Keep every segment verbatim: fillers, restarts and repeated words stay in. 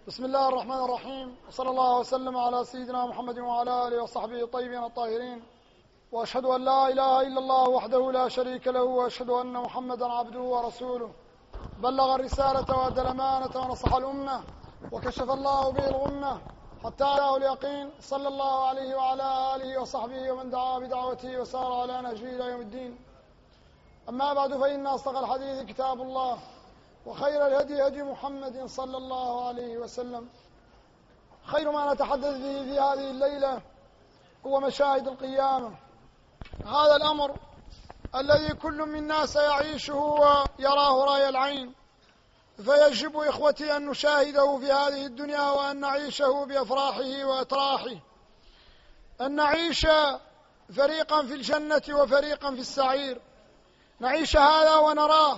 بسم الله الرحمن الرحيم، وصلى الله وسلم على سيدنا محمد وعلى آله وصحبه الطيبين الطاهرين، وأشهد أن لا إله إلا الله وحده لا شريك له، وأشهد أن محمدا عبده ورسوله. بلغ الرسالة وأدى الأمانة ونصح الأمة، وكشف الله به الغمة حتى أتاه اليقين. صلى الله عليه وعلى آله وصحبه ومن دعا بدعوته وسار على نهجه إلى يوم الدين. أما بعد، فإن أصدق الحديث كتاب الله، وخير الهدي هدي محمد صلى الله عليه وسلم. خير ما نتحدث به في هذه الليلة هو مشاهد القيامة. هذا الأمر الذي كل منا سيعيشه ويراه رأي العين، فيجب إخوتي أن نشاهده في هذه الدنيا، وأن نعيشه بأفراحه وأتراحه، أن نعيش فريقا في الجنة وفريقا في السعير. نعيش هذا ونراه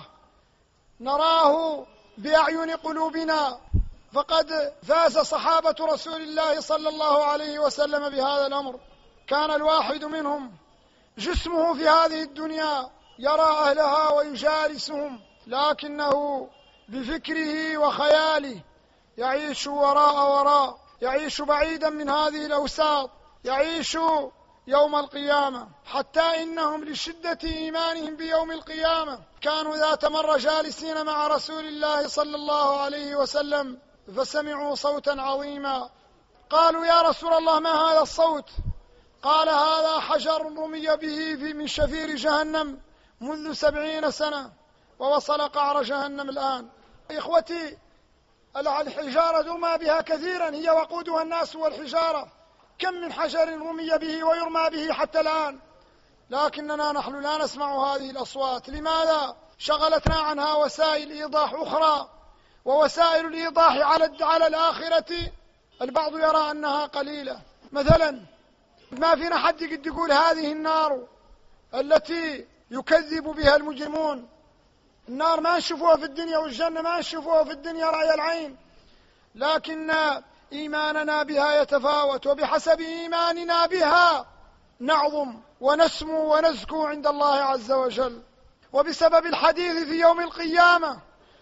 نراه بأعين قلوبنا، فقد فاز صحابة رسول الله صلى الله عليه وسلم بهذا الأمر. كان الواحد منهم جسمه في هذه الدنيا يرى أهلها ويجالسهم، لكنه بفكره وخياله يعيش وراء وراء، يعيش بعيدا من هذه الأوساط، يعيش يوم القيامة. حتى إنهم لشدة إيمانهم بيوم القيامة كانوا ذات مرة جالسين مع رسول الله صلى الله عليه وسلم، فسمعوا صوتا عظيما. قالوا: يا رسول الله، ما هذا الصوت؟ قال: هذا حجر رمي به في من شفير جهنم منذ سبعين سنة، ووصل قعر جهنم الآن. إخوتي، الحجارة رمى بها كثيرا، هي وقودها الناس والحجارة. كم من حجر رمي به ويرمى به حتى الآن، لكننا نحن لا نسمع هذه الأصوات. لماذا؟ شغلتنا عنها وسائل إيضاح أخرى، ووسائل الإيضاح على على الآخرة البعض يرى أنها قليلة. مثلا ما فينا حد قد يقول هذه النار التي يكذب بها المجرمون. النار ما نشوفوها في الدنيا، والجنة ما نشوفوها في الدنيا رأي العين، لكن إيماننا بها يتفاوت، وبحسب إيماننا بها نعظم ونسمو ونزكو عند الله عز وجل. وبسبب الحديث في يوم القيامة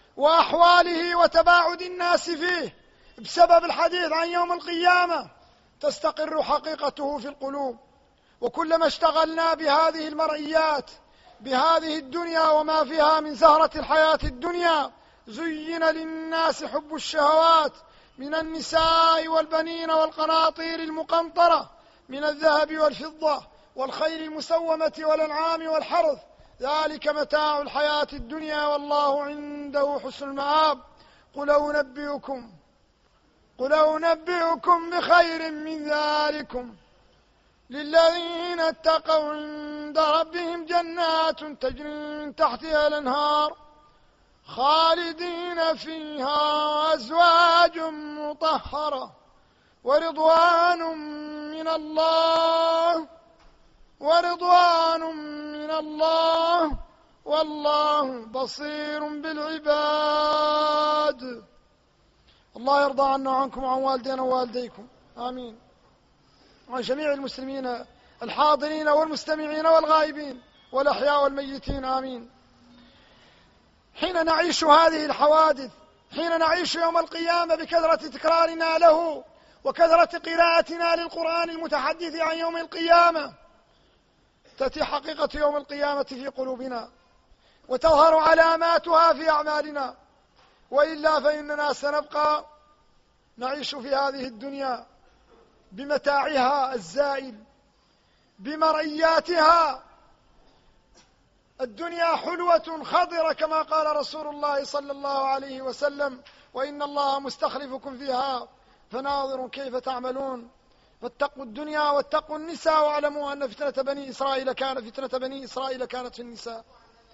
وأحواله وتباعد الناس فيه، بسبب الحديث عن يوم القيامة تستقر حقيقته في القلوب. وكلما اشتغلنا بهذه المرئيات، بهذه الدنيا وما فيها من زهرة الحياة الدنيا، زين للناس حب الشهوات من النساء والبنين والقناطير المقنطرة من الذهب والفضة والخيل المسومة والأنعام والحرث، ذلك متاع الحياة الدنيا، والله عنده حسن المآب. قل أنبئكم قل أنبئكم بخير من ذلكم للذين اتقوا عند ربهم جنات تجري من تحتها الأنهار خالدين فيها، وأزواج مطهرة، ورضوان من الله ورضوان من الله والله بصير بالعباد. الله يرضى عنا وعنكم وعن والدينا ووالديكم، آمين، وعن جميع المسلمين الحاضرين والمستمعين والغائبين والأحياء والميتين، آمين. حين نعيش هذه الحوادث، حين نعيش يوم القيامة بكثرة تكرارنا له وكثرة قراءتنا للقرآن المتحدث عن يوم القيامة، تأتي حقيقة يوم القيامة في قلوبنا وتظهر علاماتها في أعمالنا، وإلا فإننا سنبقى نعيش في هذه الدنيا بمتاعها الزائل، بمرئياتها. الدنيا حلوة خضرة كما قال رسول الله صلى الله عليه وسلم: وإن الله مستخلفكم فيها فناظر كيف تعملون. فاتقوا الدنيا واتقوا النساء، واعلموا أن فتنة بني إسرائيل كانت فتنة بني إسرائيل كانت في النساء.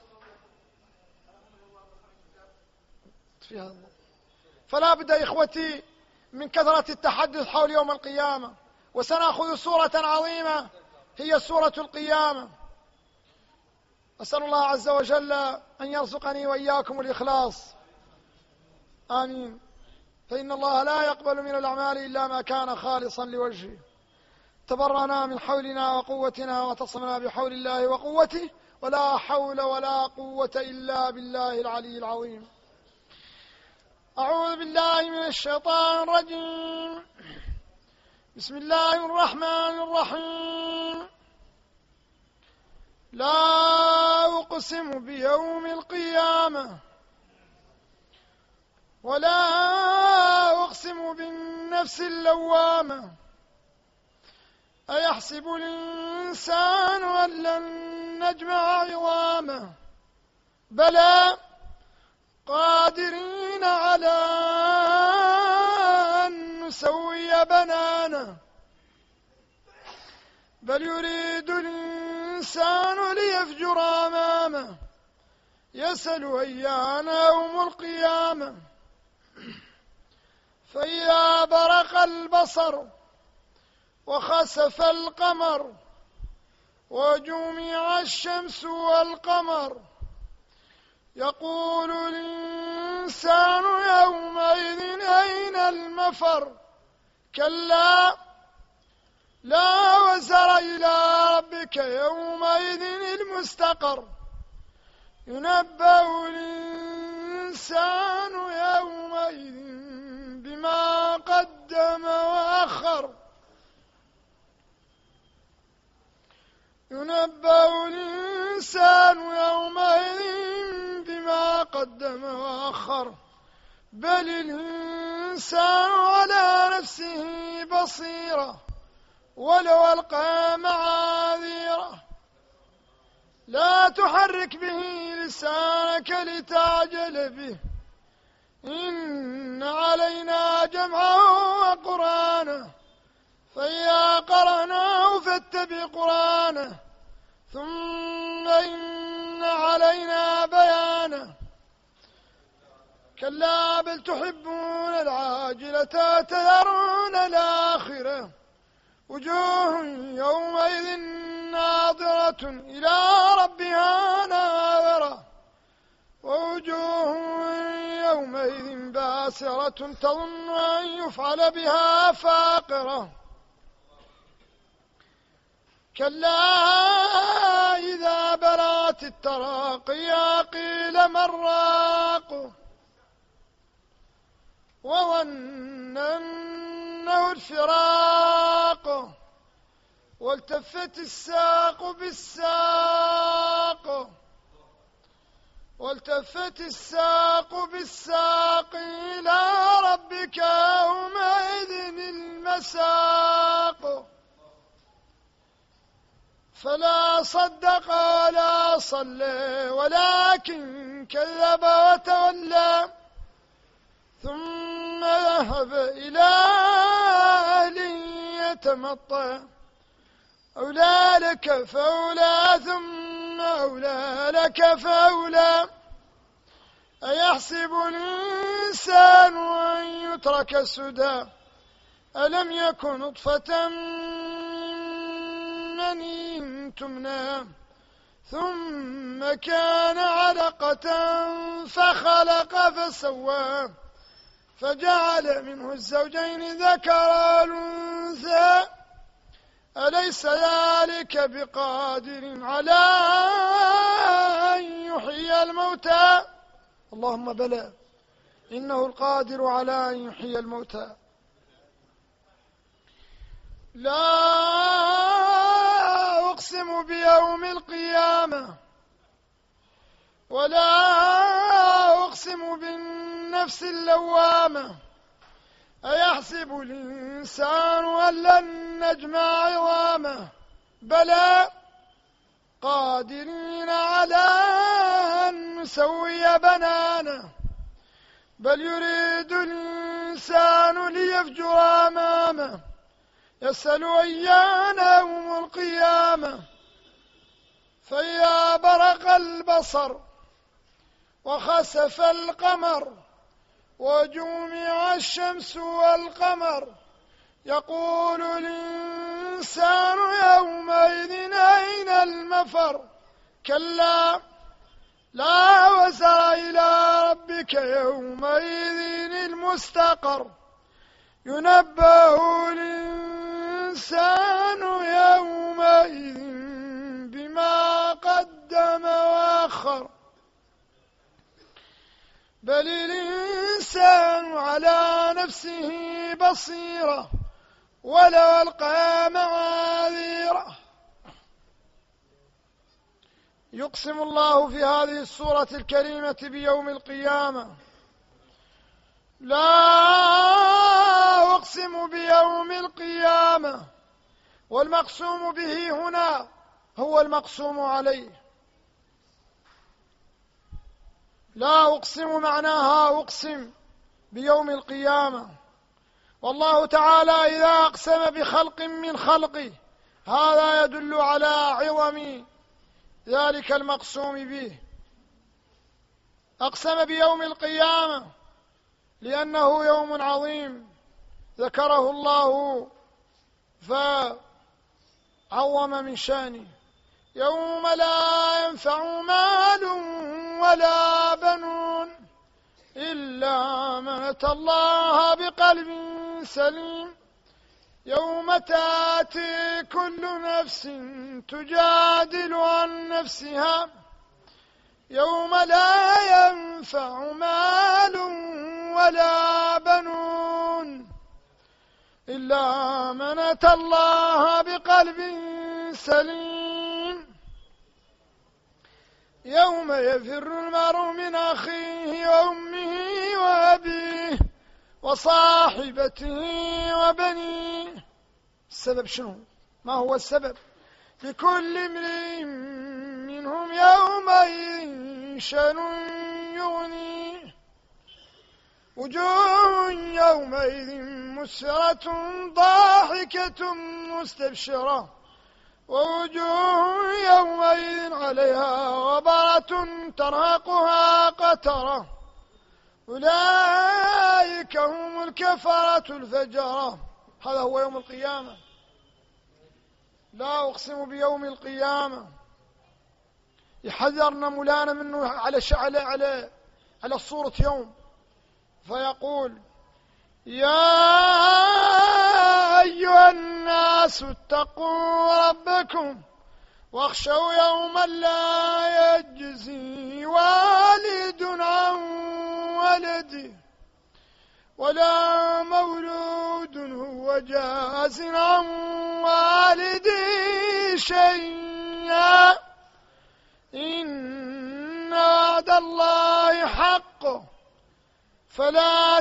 فلا بد إخوتي من كثرة التحدث حول يوم القيامة، وسنأخذ سورة عظيمة هي سورة القيامة. أسأل الله عز وجل أن يرزقني وإياكم الإخلاص، آمين. فإن الله لا يقبل من الأعمال إلا ما كان خالصا لوجهه. تبرأنا من حولنا وقوتنا وتصمنا بحول الله وقوته، ولا حول ولا قوة إلا بالله العلي العظيم. أعوذ بالله من الشيطان الرجيم. بسم الله الرحمن الرحيم. لا أقسم بيوم القيامة ولا أقسم بالنفس اللوامة أيحسب الإنسان أن لن نجمع عظامه بلى قادرين على أن نسوي بنانه بل يريد الإنسان ليفجر أمامه يسأل أيان يوم القيامة فإذا برق البصر وخسف القمر وجمع الشمس والقمر يقول الإنسان يومئذ أين المفر كلا لا وزر إلى ربك يومئذ المستقر ينبأ الإنسان يومئذ بما قدم وأخر ينبأ الإنسان يومئذ بما قدم وأخر بل الإنسان على نفسه بصيرة ولو ألقى معاذيره لا تحرك به لسانك لتعجل به إن علينا جمعه وقرآنه فإذا قرأناه فاتبع قرآنه ثم إن علينا بيانه كلا بل تحبون العاجلة تذرون الآخرة وجوه يومئذ ناظرة إلى ربها ناظرة ووجوه يومئذ باسرة تظن أن يفعل بها فاقرة كلا إذا بلغت التراقي قيل من راق وظن أنه الفراق والتفت الساق بالساق والتفت الساق بالساق إلى ربك يومئذ المساق فلا صدق ولا صلى ولكن كذب وتولى ثم ذهب إلى أهله يتمطى أولى لك فأولى ثم أولى لك فأولى أيحسب الإنسان أن يترك سدى ألم يكن نطفة من مني تمنى ثم كان علقة فخلق فسوى فجعل منه الزوجين ذكر والأنثى أليس ذلك بقادر على أن يحيي الموتى اللهم بلى إنه القادر على أن يحيي الموتى لا أقسم بيوم القيامة ولا أقسم بالنفس اللوامة أيحسب الإنسان أن لن نجمع عظامه بلى قادرين على أن نسوي بنانه بل يريد الإنسان ليفجر أمامه يسأل أيان يوم القيامة فإذا برق البصر وخسف القمر وجمع الشمس والقمر يقول الإنسان يومئذ أين المفر كلا لا وزر إلى ربك يومئذ المستقر ينبأ الإنسان يومئذ بما قدم وأخر بل الإنسان على نفسه بصيرة ولو ألقى معاذيره. يقسم الله في هذه السورة الكريمة بيوم القيامة. لا أقسم بيوم القيامة، والمقسوم به هنا هو المقسوم عليه. لا أقسم معناها أقسم بيوم القيامة، والله تعالى إذا أقسم بخلق من خلقه هذا يدل على عظم ذلك المقسوم به. أقسم بيوم القيامة لأنه يوم عظيم ذكره الله فعظم من شانه. يوم لا ينفع مال ولا بنون إلا من أتى الله بقلب سليم. يوم تأتي كل نفس تجادل عن نفسها يوم لا ينفع مال ولا بنون إلا من أتى الله بقلب سليم. يوم يفر المرء من أخيه وأمه وأبيه وصاحبته وبنيه. السبب شنو؟ ما هو السبب؟ لكل امرئ منهم يومئذ شأن يغنيه. وجوه يومئذ مسرة ضاحكة مستبشرة ووجوه يومئذ عليها غبرة ترهقها قترة أولئك هم الكفرة الفجرة. هذا هو يوم القيامة. لا أقسم بيوم القيامة. يحذرنا مولانا منه على على على على صورة يوم، فيقول: يا أيها الناس اتقوا ربكم واخشوا يوما لا يجزي والد عن ولده ولا مولود هو جاز عن والده شيئا إن وعد الله حق فلا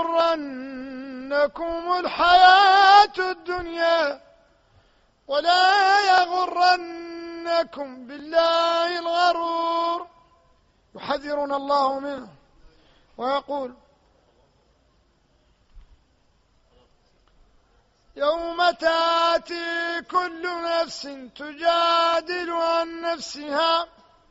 تغرنكم الحياة الدنيا ولا يغرنكم بالله الغرور. يحذرنا الله منه ويقول: يوم تأتي كل نفس تجادل عن نفسها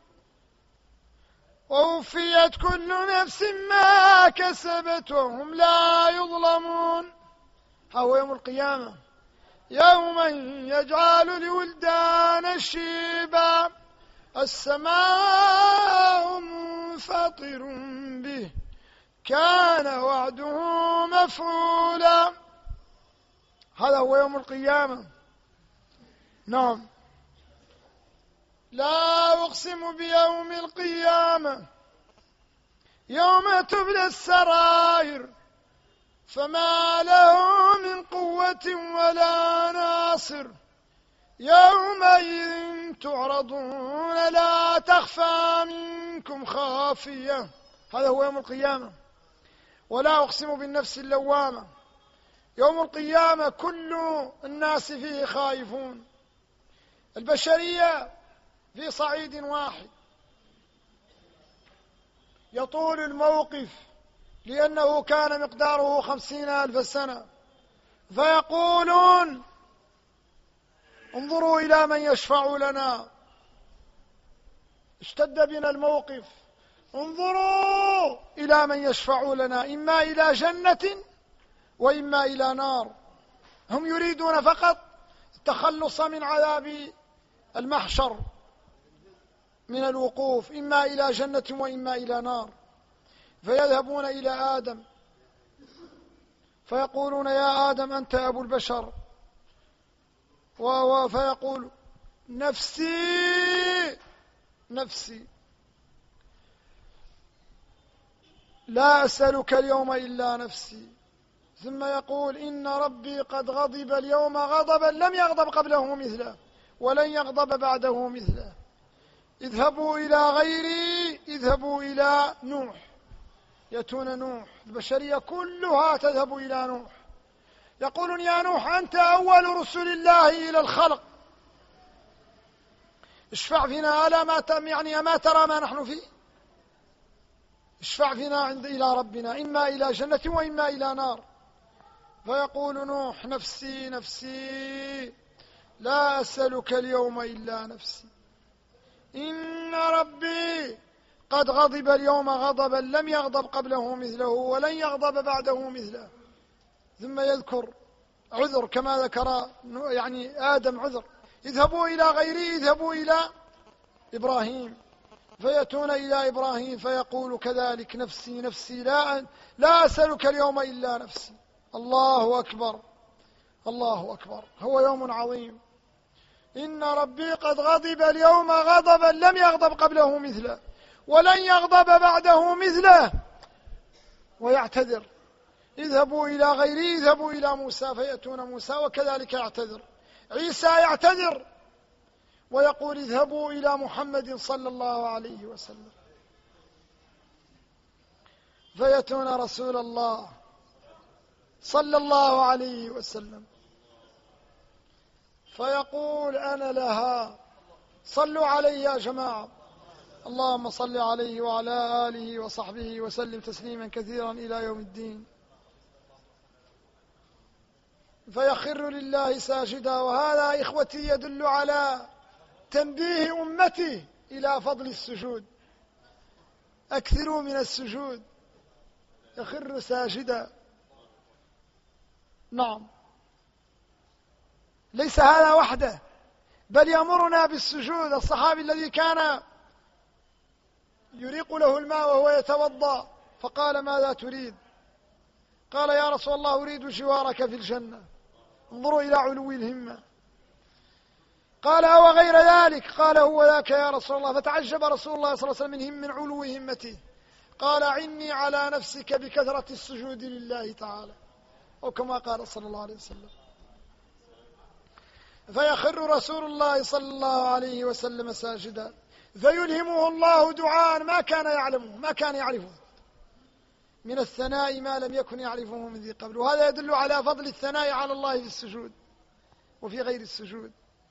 ووفيت كل نفس ما كسبت وهم لا يظلمون. هو يوم القيامة، يوم يجعل الولدان الشيبا السماء منفطر به كان وعده مفعولا. هذا هو يوم القيامة. نعم. لا أقسم بيوم القيامة يوم تبلى السرائر فما له من قوة ولا ناصر يومئذ تعرضون لا تخفى منكم خافية. هذا هو يوم القيامة. ولا أقسم بالنفس اللوامة. يوم القيامة كل الناس فيه خائفون. البشرية في صعيد واحد. يطول الموقف لأنه كان مقداره خمسين ألف سنة، فيقولون: انظروا إلى من يشفع لنا. اشتد بنا الموقف، انظروا إلى من يشفع لنا، إما إلى جنة وإما إلى نار. هم يريدون فقط التخلص من عذاب المحشر، من الوقوف إما إلى جنة وإما إلى نار. فيذهبون إلى آدم فيقولون: يا آدم أنت أبو البشر. فيقول: نفسي نفسي. لا أسألك اليوم إلا نفسي. ثم يقول إن ربي قد غضب اليوم غضبا لم يغضب قبله مثله ولن يغضب بعده مثله. اذهبوا إلى غيري، اذهبوا إلى نوح، يأتون نوح، البشرية كلها تذهب إلى نوح، يقولون يا نوح أنت أول رسل الله إلى الخلق، اشفع فينا، ألا ما يعني ما ترى ما نحن فيه، اشفع فينا عند إلى ربنا، إما إلى جنة وإما إلى نار. فيقول نوح نفسي نفسي لا أسألك اليوم إلا نفسي. إن ربي قد غضب اليوم غضبا لم يغضب قبله مثله ولن يغضب بعده مثله. ثم يذكر عذر كما ذكر يعني آدم عذر، اذهبوا إلى غيري، اذهبوا إلى إبراهيم، فيأتون إلى إبراهيم فيقول كذلك نفسي نفسي لا, لا أسألك اليوم إلا نفسي. الله أكبر الله أكبر، هو يوم عظيم. إن ربي قد غضب اليوم غضبا لم يغضب قبله مثله ولن يغضب بعده مثله. ويعتذر، اذهبوا إلى غيري، اذهبوا إلى موسى، فيأتون موسى وكذلك يعتذر. عيسى يعتذر ويقول اذهبوا إلى محمد صلى الله عليه وسلم، فيأتون رسول الله صلى الله عليه وسلم فيقول أنا لها. صلوا عليه يا جماعة، اللهم صل عليه وعلى آله وصحبه وسلم تسليما كثيرا إلى يوم الدين. فيخر لله ساجدا. وهذا إخوتي يدل على تنبيه أمته إلى فضل السجود، أكثروا من السجود، يخر ساجدا. نعم، ليس هذا وحده، بل يأمرنا بالسجود. الصحابي الذي كان يريق له الماء وهو يتوضأ فقال ماذا تريد؟ قال يا رسول الله أريد جوارك في الجنة. انظروا إلى علو الهمة. قال أو غير ذلك؟ قال هو ذاك يا رسول الله. فتعجب رسول الله صلى الله عليه وسلم من, هم من علو همته. قال عني على نفسك بكثرة السجود لله تعالى، أو كما قال صلى الله عليه وسلم. فيخر رسول الله صلى الله عليه وسلم ساجدا، فيلهمه الله دعاء ما كان يعلمه، ما كان يعرفه من الثناء ما لم يكن يعرفه من ذي قبل. وهذا يدل على فضل الثناء على الله في السجود وفي غير السجود.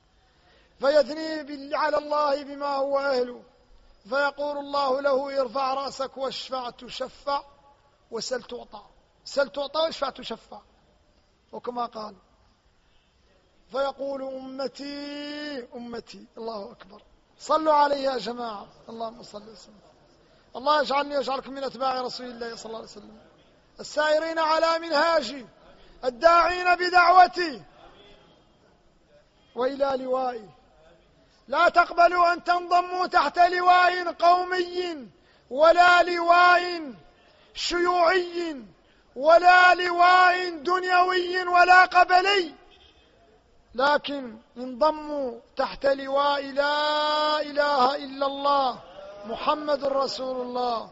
فيثني على الله بما هو أهله، فيقول الله له ارفع رأسك واشفع تشفع وسل تعطى، سل تعطى واشفع تشفع، وكما قال. فيقول أمتي أمتي. الله أكبر، صلوا عليه يا جماعة، اللهم صل وسلم. الله يجعلني ويجعلكم من أتباع رسول الله صلى الله عليه وسلم السائرين على منهاجي الداعين بدعوتي وإلى لوائي. لا تقبلوا أن تنضموا تحت لواء قومي ولا لواء شيوعي ولا لواء دنيوي ولا قبلي، لكن انضموا تحت لواء لا إله إلا الله محمد رسول الله.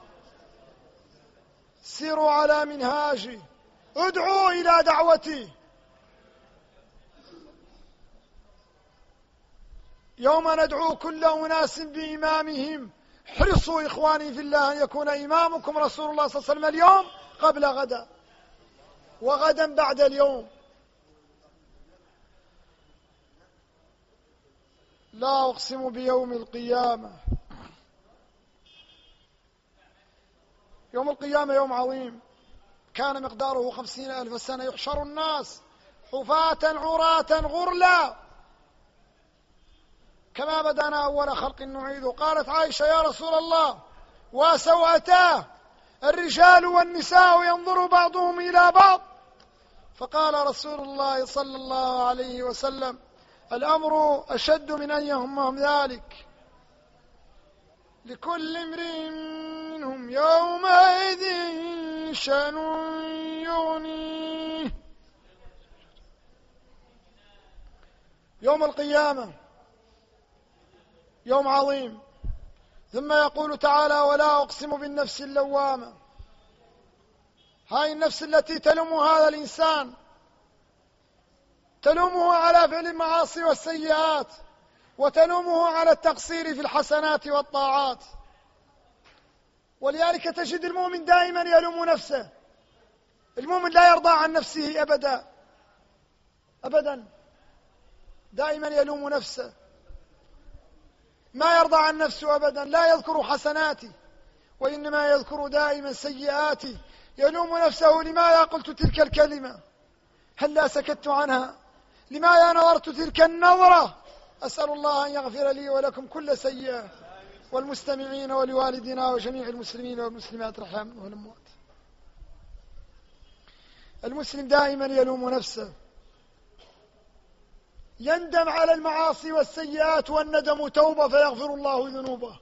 سيروا على منهاجي، ادعوا إلى دعوتي. يوم ندعو كل أناس بإمامهم، حرصوا إخواني في الله أن يكون إمامكم رسول الله صلى الله عليه وسلم اليوم قبل غدا وغدا بعد اليوم. لا أقسم بيوم القيامة. يوم القيامة يوم عظيم، كان مقداره خمسين ألف سنة. يحشر الناس حفاة عراة غرلا كما بدأنا أول خلق نعيده. قالت عائشة يا رسول الله وسوأتاه، الرجال والنساء ينظر بعضهم إلى بعض. فقال رسول الله صلى الله عليه وسلم الأمر أشد من أن يهمهم ذلك، لكل امرئ منهم يومئذ شأن يغنيه. يوم القيامة يوم عظيم. ثم يقول تعالى ولا أقسم بالنفس اللوامة هاي النفس التي تلوم هذا الإنسان، تلومه على فعل المعاصي والسيئات، وتلومه على التقصير في الحسنات والطاعات. ولذلك تجد المؤمن دائما يلوم نفسه. المؤمن لا يرضى عن نفسه أبدا أبدا، دائما يلوم نفسه، ما يرضى عن نفسه أبدا، لا يذكر حسناته وإنما يذكر دائما سيئاته. يلوم نفسه: لماذا قلت تلك الكلمة؟ هل لا سكت عنها؟ لماذا نظرت تلك النظرة؟ أسأل الله أن يغفر لي ولكم كل سيئة، والمستمعين ولوالدنا وجميع المسلمين والمسلمات رحمهم والأموات. المسلم دائما يلوم نفسه، يندم على المعاصي والسيئات، والندم توبة فيغفر الله ذنوبه.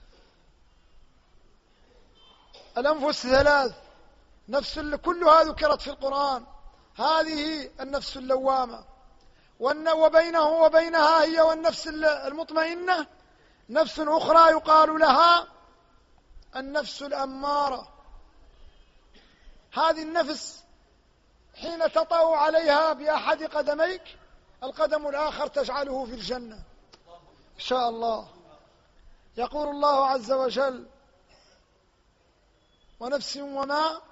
الأنفس ثلاث، نفس كلها ذكرت في القرآن، هذه النفس اللوامة، وبينه وبينها هي والنفس المطمئنة نفس أخرى يقال لها النفس الأمارة. هذه النفس حين تطأ عليها بأحد قدميك، القدم الآخر تجعله في الجنة إن شاء الله. يقول الله عز وجل: ونفس وما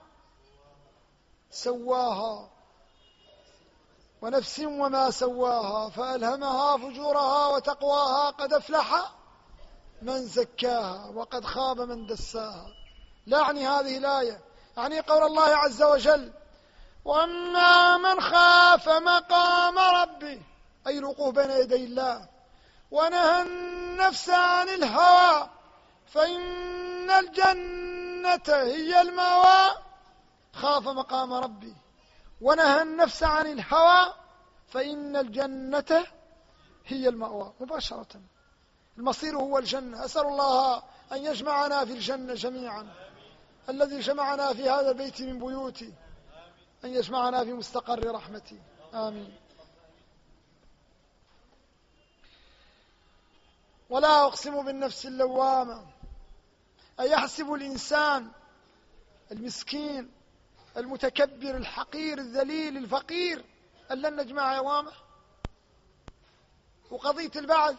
سواها ونفس وما سواها فألهمها فجورها وتقواها قد أفلح من زكاها وقد خاب من دساها. لا يعني هذه الآية، يعني قول الله عز وجل: وأما من خاف مقام ربه، أي الوقوف بين يدي الله، ونهى النفس عن الهوى فإن الجنة هي المأوى. خاف مقام ربه ونهى النفس عن الهوى فإن الجنة هي المأوى. مباشرة المصير هو الجنة. أسأل الله أن يجمعنا في الجنة جميعا، الذي جمعنا في هذا البيت من بيوتي أن يجمعنا في مستقر رحمتي، آمين. ولا أقسم بالنفس اللوامة، أيحسب الإنسان المسكين المتكبر الحقير الذليل الفقير أن لن نجمع عظامه؟ وقضية البعث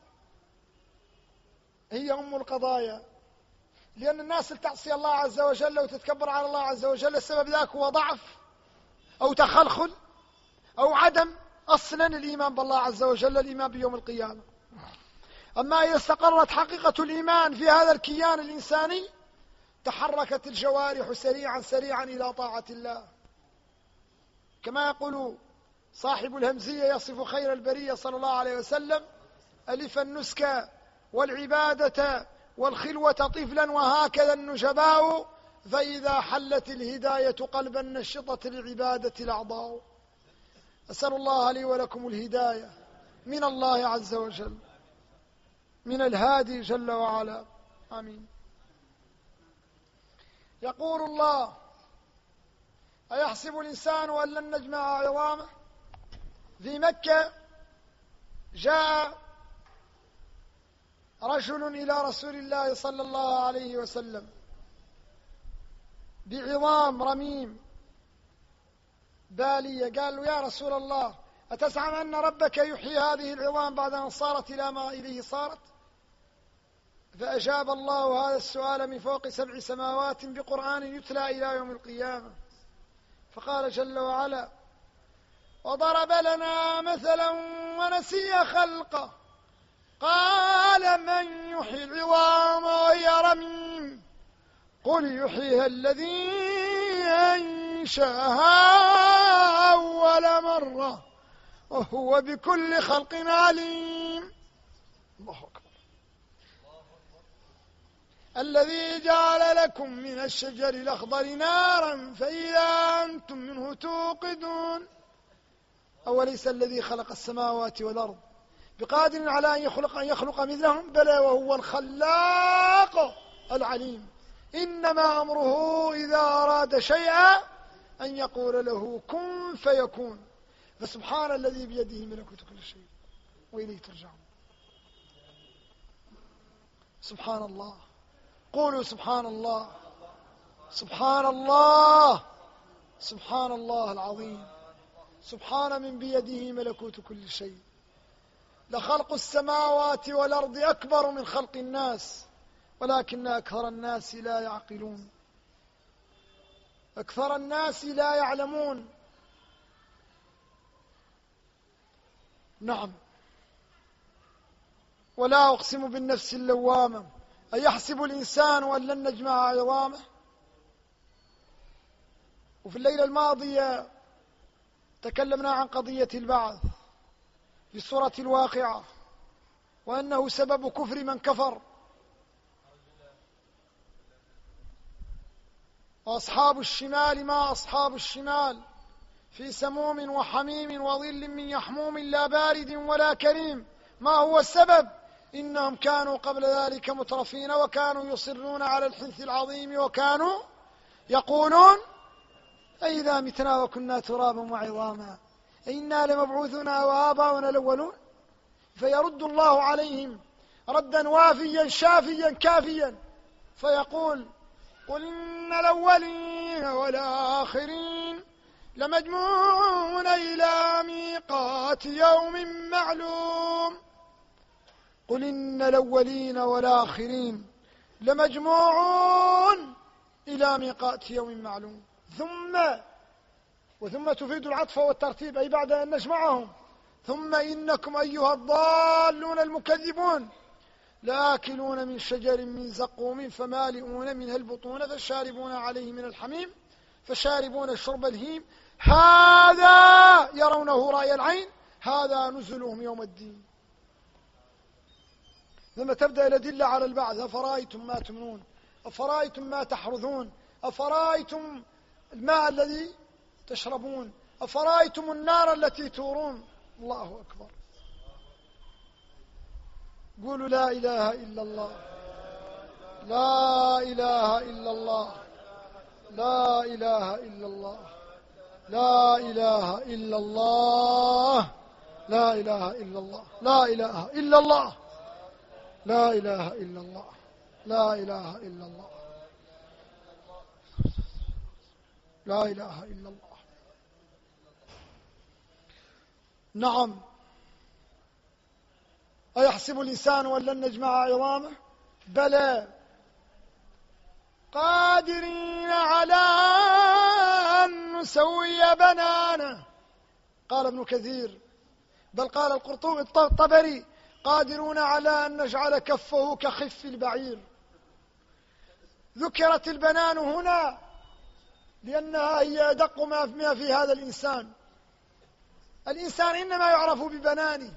هي أم القضايا، لأن الناس تعصي الله عز وجل وتتكبر على الله عز وجل، السبب ذاك هو ضعف أو تخلخل أو عدم أصلا الإيمان بالله عز وجل، الإيمان بيوم القيامة. أما إذا استقرت حقيقة الإيمان في هذا الكيان الإنساني تحركت الجوارح سريعا سريعا إلى طاعة الله، كما يقول صاحب الهمزية يصف خير البرية صلى الله عليه وسلم: ألف النسك والعبادة والخلوة طفلا وهكذا النجباء، فإذا حلت الهداية قلبا نشطت للعبادة الأعضاء. أسأل الله لي ولكم الهداية من الله عز وجل، من الهادي جل وعلا، آمين. يقول الله: أيحسب الإنسان أن لن نجمع عظامه؟ في مكة جاء رجل إلى رسول الله صلى الله عليه وسلم بعظام رميم بالية، قال له: يا رسول الله، أتزعم أن ربك يحيي هذه العظام بعد أن صارت إلى ما إليه صارت؟ فأجاب الله هذا السؤال من فوق سبع سماوات بقرآن يتلى إلى يوم القيامة. فقال جل وعلا: وضرب لنا مثلا ونسي خلقه قال من يحيي العظام وهي رميم قل يحييها الذي أنشأها أول مرة وهو بكل خلق عليم. الله أكبر. الذي جعل لكم من الشجر الأخضر نارا فإذا أنتم منه توقدون أوليس الذي خلق السماوات والأرض بقادر على أن يخلق أن يخلق مثلهم بلى وهو الخلاق العليم. إنما أمره إذا أراد شيئا أن يقول له كن فيكون. فسبحان الذي بيده ملكوت كل شيء وإليه ترجعون. سبحان الله. قولوا سبحان الله. سبحان الله. سبحان الله العظيم، سبحان من بيده ملكوت كل شيء. لخلق السماوات والأرض أكبر من خلق الناس ولكن أكثر الناس لا يعقلون، أكثر الناس لا يعلمون. نعم. ولا أقسم بالنفس اللوامة أيحسب الإنسان أن لن نجمع عظامه. وفي الليلة الماضية تكلمنا عن قضية البعث في سورة الواقعة، وأنه سبب كفر من كفر. وأصحاب الشمال ما أصحاب الشمال في سموم وحميم وظل من يحموم لا بارد ولا كريم. ما هو السبب؟ إنهم كانوا قبل ذلك مترفين وكانوا يصرون على الحنث العظيم وكانوا يقولون أئذا متنا وكنا ترابا وعظاما أئنا لمبعوثون وآباؤنا الأولون. فيرد الله عليهم ردا وافيا شافيا كافيا فيقول قل إن الأولين والآخرين لمجموعون إلى ميقات يوم معلوم. قل إن الأولين والآخرين لمجموعون إلى ميقات يوم معلوم. ثم وثم تفيد العطف والترتيب، أي بعد أن نجمعهم. ثم إنكم أيها الضالون المكذبون لآكلون من شجر من زقوم فمالئون منها البطون فشاربون عليه من الحميم فشاربون شرب الهيم هذا يرونه رأي العين هذا نزلهم يوم الدين. ثم تبدأ الأدلة على البعث. أفرأيتم ما تمنون أفرأيتم ما تحرثون أفرأيتم الماء الذي تشربون أفرأيتم النار التي تورون. الله أكبر. قولوا لا إله إلا الله، لا إله إلا الله، لا إله إلا الله، لا إله إلا الله، لا إله إلا الله، لا إله إلا الله، لا إله إلا الله، لا إله إلا الله، لا إله إلا الله. نعم. أيحسب الإنسان أن لن نجمع عظامه بلى قادرين على أن نسوي بنانه. قال ابن كثير بل قال القرطبي الطبري قادرون على أن نجعل كفه كخف البعير. ذكرت البنان هنا لأنها هي أدق ما في هذا الإنسان. الإنسان إنما يعرف ببنانه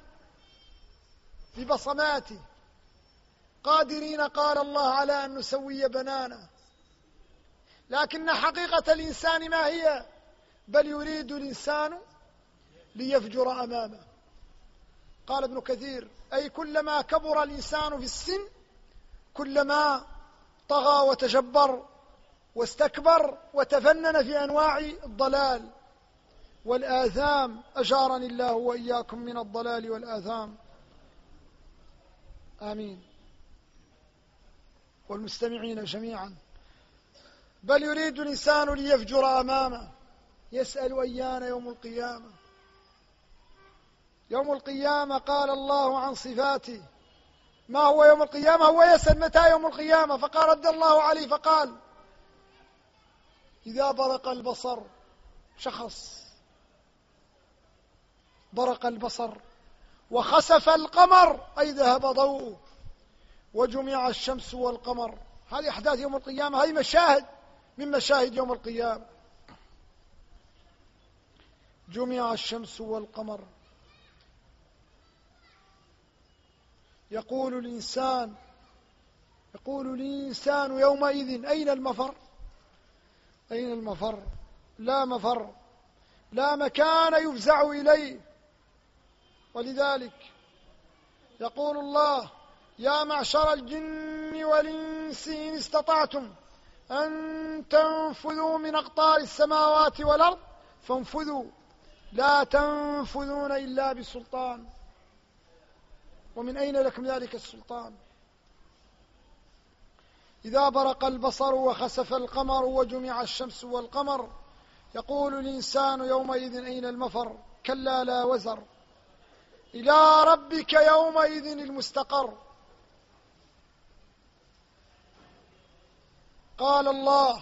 ببصماته. قادرين قال الله على أن نسوي بنانه، لكن حقيقة الإنسان ما هي؟ بل يريد الإنسان ليفجر أمامه. قال ابن كثير أي كلما كبر الإنسان في السن كلما طغى وتجبر واستكبر وتفنن في أنواع الضلال والآثام. أجارني الله وإياكم من الضلال والآثام، آمين، والمستمعين جميعا. بل يريد الإنسان ليفجر أمامه. يسأل أيان يوم القيامة. يوم القيامة قال الله عن صفاته ما هو يوم القيامة. هو يسأل متى يوم القيامة فقال رد الله عليه فقال إذا برق البصر شخص برق البصر وخسف القمر أي ذهب ضوءه وجمع الشمس والقمر. هذه أحداث يوم القيامة، هذه مشاهد من مشاهد يوم القيامة. جمع الشمس والقمر. يقول الإنسان يقول الإنسان يومئذ أين المفر؟ أين المفر؟ لا مفر، لا مكان يفزع إليه. ولذلك يقول الله يا معشر الجن والإنس إن استطعتم أن تنفذوا من أقطار السماوات والأرض فانفذوا لا تنفذون إلا بسلطان. ومن أين لكم ذلك السلطان؟ إذا برق البصر وخسف القمر وجمع الشمس والقمر يقول الإنسان يومئذ أين المفر كلا لا وزر إلى ربك يومئذ المستقر. قال الله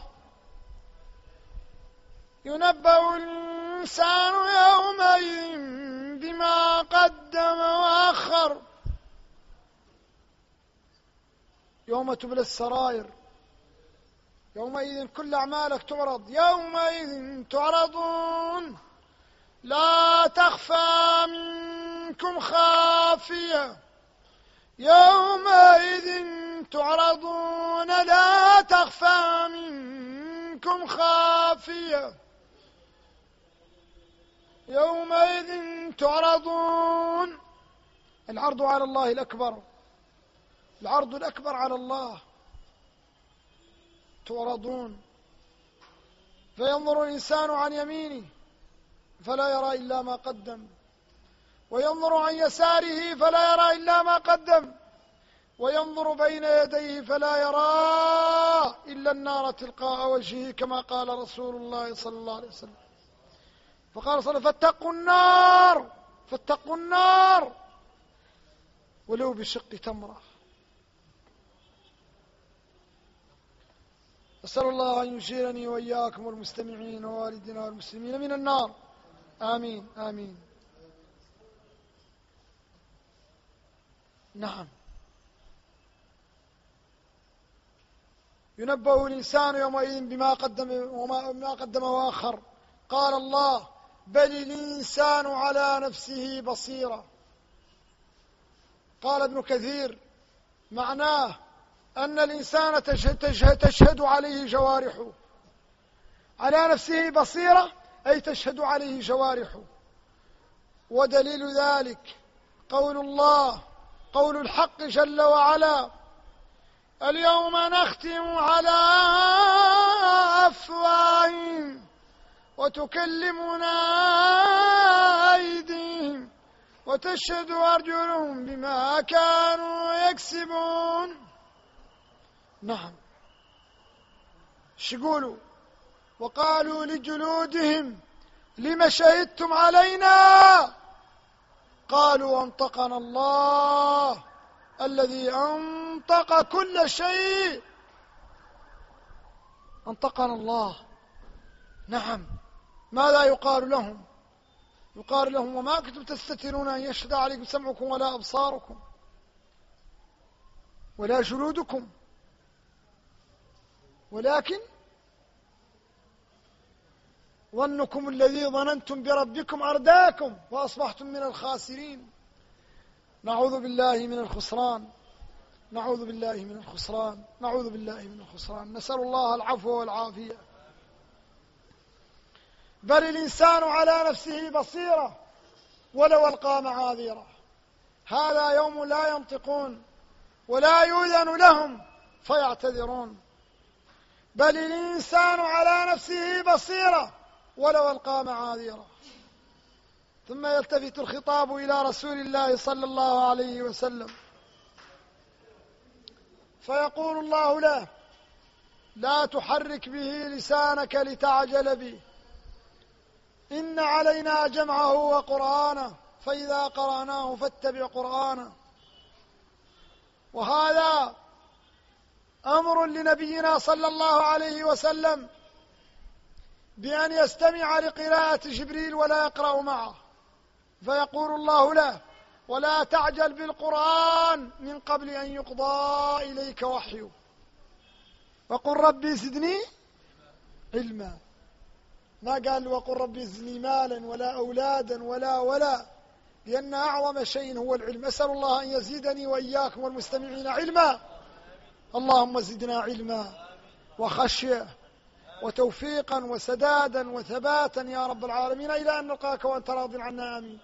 ينبأ الإنسان يومئذ بما قدم وأخر يوم تبلى السرائر يومئذ كل أعمالك تعرض يومئذ تعرضون لا تخفى منكم خافية يومئذ تعرضون لا تخفى منكم خافية يومئذ تعرضون. العرض على الله الأكبر، العرض الأكبر على الله. تعرضون فينظر الإنسان عن يمينه فلا يرى إلا ما قدم، وينظر عن يساره فلا يرى إلا ما قدم، وينظر بين يديه فلا يرى إلا النار تلقاء وجهه كما قال رسول الله صلى الله عليه وسلم. فقال صلى الله عليه وسلم فاتقوا النار فاتقوا النار ولو بشق تمرة. أسأل الله أن يجيرني وإياكم والمستمعين ووالدنا والمسلمين من النار، آمين آمين. نعم. ينبأ الإنسان يومئذ بما قدم وما قدم وآخر. قال الله بل الإنسان على نفسه بصيرة. قال ابن كثير معناه أن الإنسان تشهد, تشهد عليه جوارحه. على نفسه بصيرة أي تشهد عليه جوارحه. ودليل ذلك قول الله قول الحق جل وعلا اليوم نختم على أفواههم وتكلمنا أيديهم وتشهد أرجلهم بما كانوا يكسبون. نعم. شقولوا وقالوا لجلودهم لم شهدتم علينا قالوا أنطقنا الله الذي أنطق كل شيء. أنطقنا الله. نعم. ماذا يقال لهم؟ يقال لهم وما كنتم تستترون أن يشهد عليكم سمعكم ولا أبصاركم ولا جلودكم ولكن ظنكم الذي ظننتم بربكم أرداكم وأصبحتم من الخاسرين. نعوذ بالله من الخسران نعوذ بالله من الخسران نعوذ بالله من الخسران. نسأل الله العفو والعافية. بل الإنسان على نفسه بصيرة ولو ألقى معاذيره. هذا يوم لا ينطقون ولا يؤذن لهم فيعتذرون. بل الإنسان على نفسه بصيرة ولو ألقى معاذيره. ثم يلتفت الخطاب إلى رسول الله صلى الله عليه وسلم فيقول الله له لا تحرك به لسانك لتعجل به إن علينا جمعه وقرآنه فإذا قرأناه فاتبع قرآنه. وهذا أمر لنبينا صلى الله عليه وسلم بأن يستمع لقراءة جبريل ولا يقرأ معه. فيقول الله له ولا تعجل بالقرآن من قبل أن يقضى إليك وحيه وقل ربي زدني علما. ما قال وقل ربي زدني مالا ولا أولادا ولا ولا لأن أعظم شيء هو العلم. أسأل الله أن يزيدني وإياكم والمستمعين علما. اللهم زدنا علما وخشية وتوفيقا وسدادا وثباتا يا رب العالمين إلى أن نلقاك وأنت راض عنا آمين.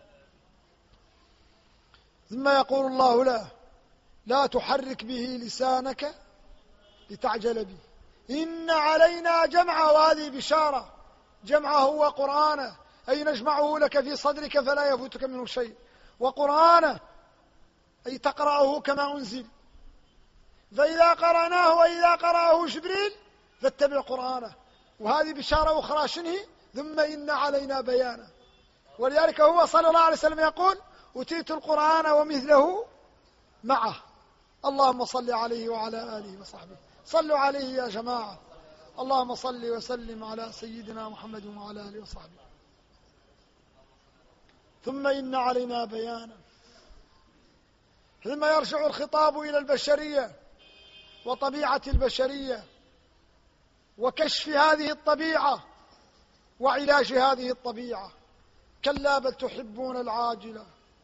ثم يقول الله له لا تحرك به لسانك لتعجل به إن علينا جمعه. وهذه بشارة جمعه وقرآنه أي نجمعه لك في صدرك فلا يفوتك منه شيء. وقرآنه أي تقرأه كما أنزل. فإذا قرأناه وإذا قرأه جبريل فاتبع قرآنه وهذه بشارة أخرى شنه؟ ثم إن علينا بيانه. ولذلك هو صلى الله عليه وسلم يقول أتيت القرآن ومثله معه. اللهم صل عليه وعلى آله وصحبه. صلوا عليه يا جماعة. اللهم صل وسلم على سيدنا محمد وعلى آله وصحبه. ثم إن علينا بيانه. ثم يرجع الخطاب إلى البشرية وطبيعة البشرية وكشف هذه الطبيعة وعلاج هذه الطبيعة. كلا بل تحبون العاجلة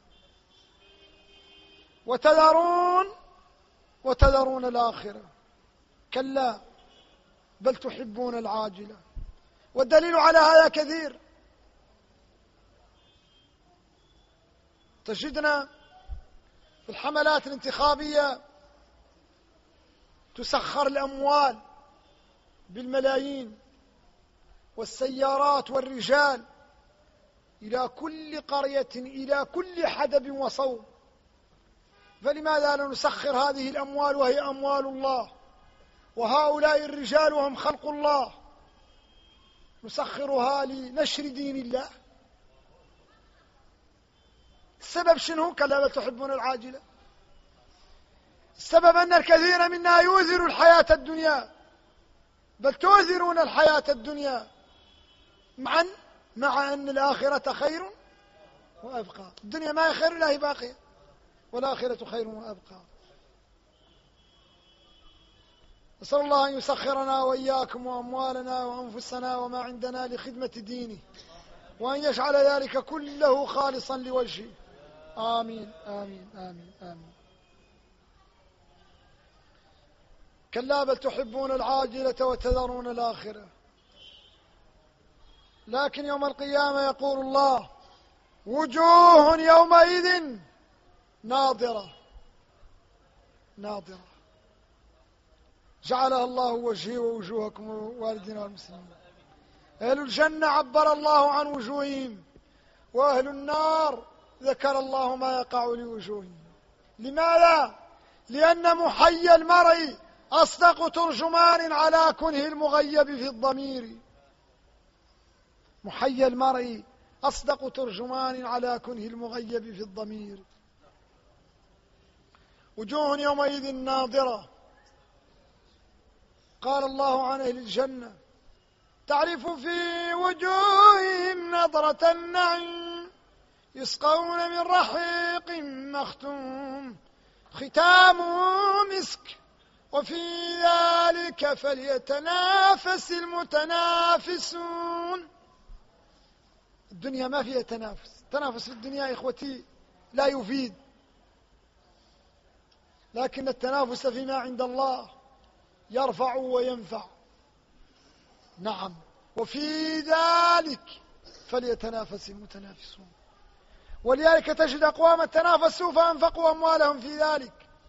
وتذرون وتذرون الآخرة. كلا بل تحبون العاجلة. والدليل على هذا كثير. تجدنا في الحملات الانتخابية تسخر الأموال بالملايين والسيارات والرجال إلى كل قرية إلى كل حدب وصوب. فلماذا لا نسخر هذه الأموال وهي أموال الله وهؤلاء الرجال وهم خلق الله، نسخرها لنشر دين الله؟ السبب شنو؟ كلا بل تحبون العاجلة. السبب أن الكثير منا يؤثر الحياة الدنيا، بل تؤثرون الحياة الدنيا معا مع أن الآخرة خير وأبقى. الدنيا ما هي خير إلا هي باقية، والآخرة خير وأبقى. نسأل الله أن يسخرنا وإياكم وأموالنا وأنفسنا وما عندنا لخدمة دينه، وأن يجعل ذلك كله خالصا لوجهه. آمين آمين آمين آمين. كلا بل تحبون العاجلة وتذرون الآخرة. لكن يوم القيامة يقول الله وجوه يومئذ ناظرة ناظرة جعلها الله وجهي ووجوهكم والدنا المسلمين. أهل الجنة عبر الله عن وجوههم، وأهل النار ذكر الله ما يقع لوجوههم. لماذا؟ لأن محيي المرء أصدق ترجمان على كنه المغيب في الضمير. محيي المرء أصدق ترجمان على كنه المغيب في الضمير. وجوه يومئذ ناظرة. قال الله عن أهل الجنة تعرف في وجوههم نظرة النعيم يسقون من رحيق مختوم ختامه مسك وفي ذلك فليتنافس المتنافسون. الدنيا ما فيها تنافس. التنافس في الدنيا يا إخوتي لا يفيد، لكن التنافس فيما عند الله يرفع وينفع. نعم، وفي ذلك فليتنافس المتنافسون. ولذلك تجد أقواما تنافسوا فأنفقوا أموالهم في ذلك.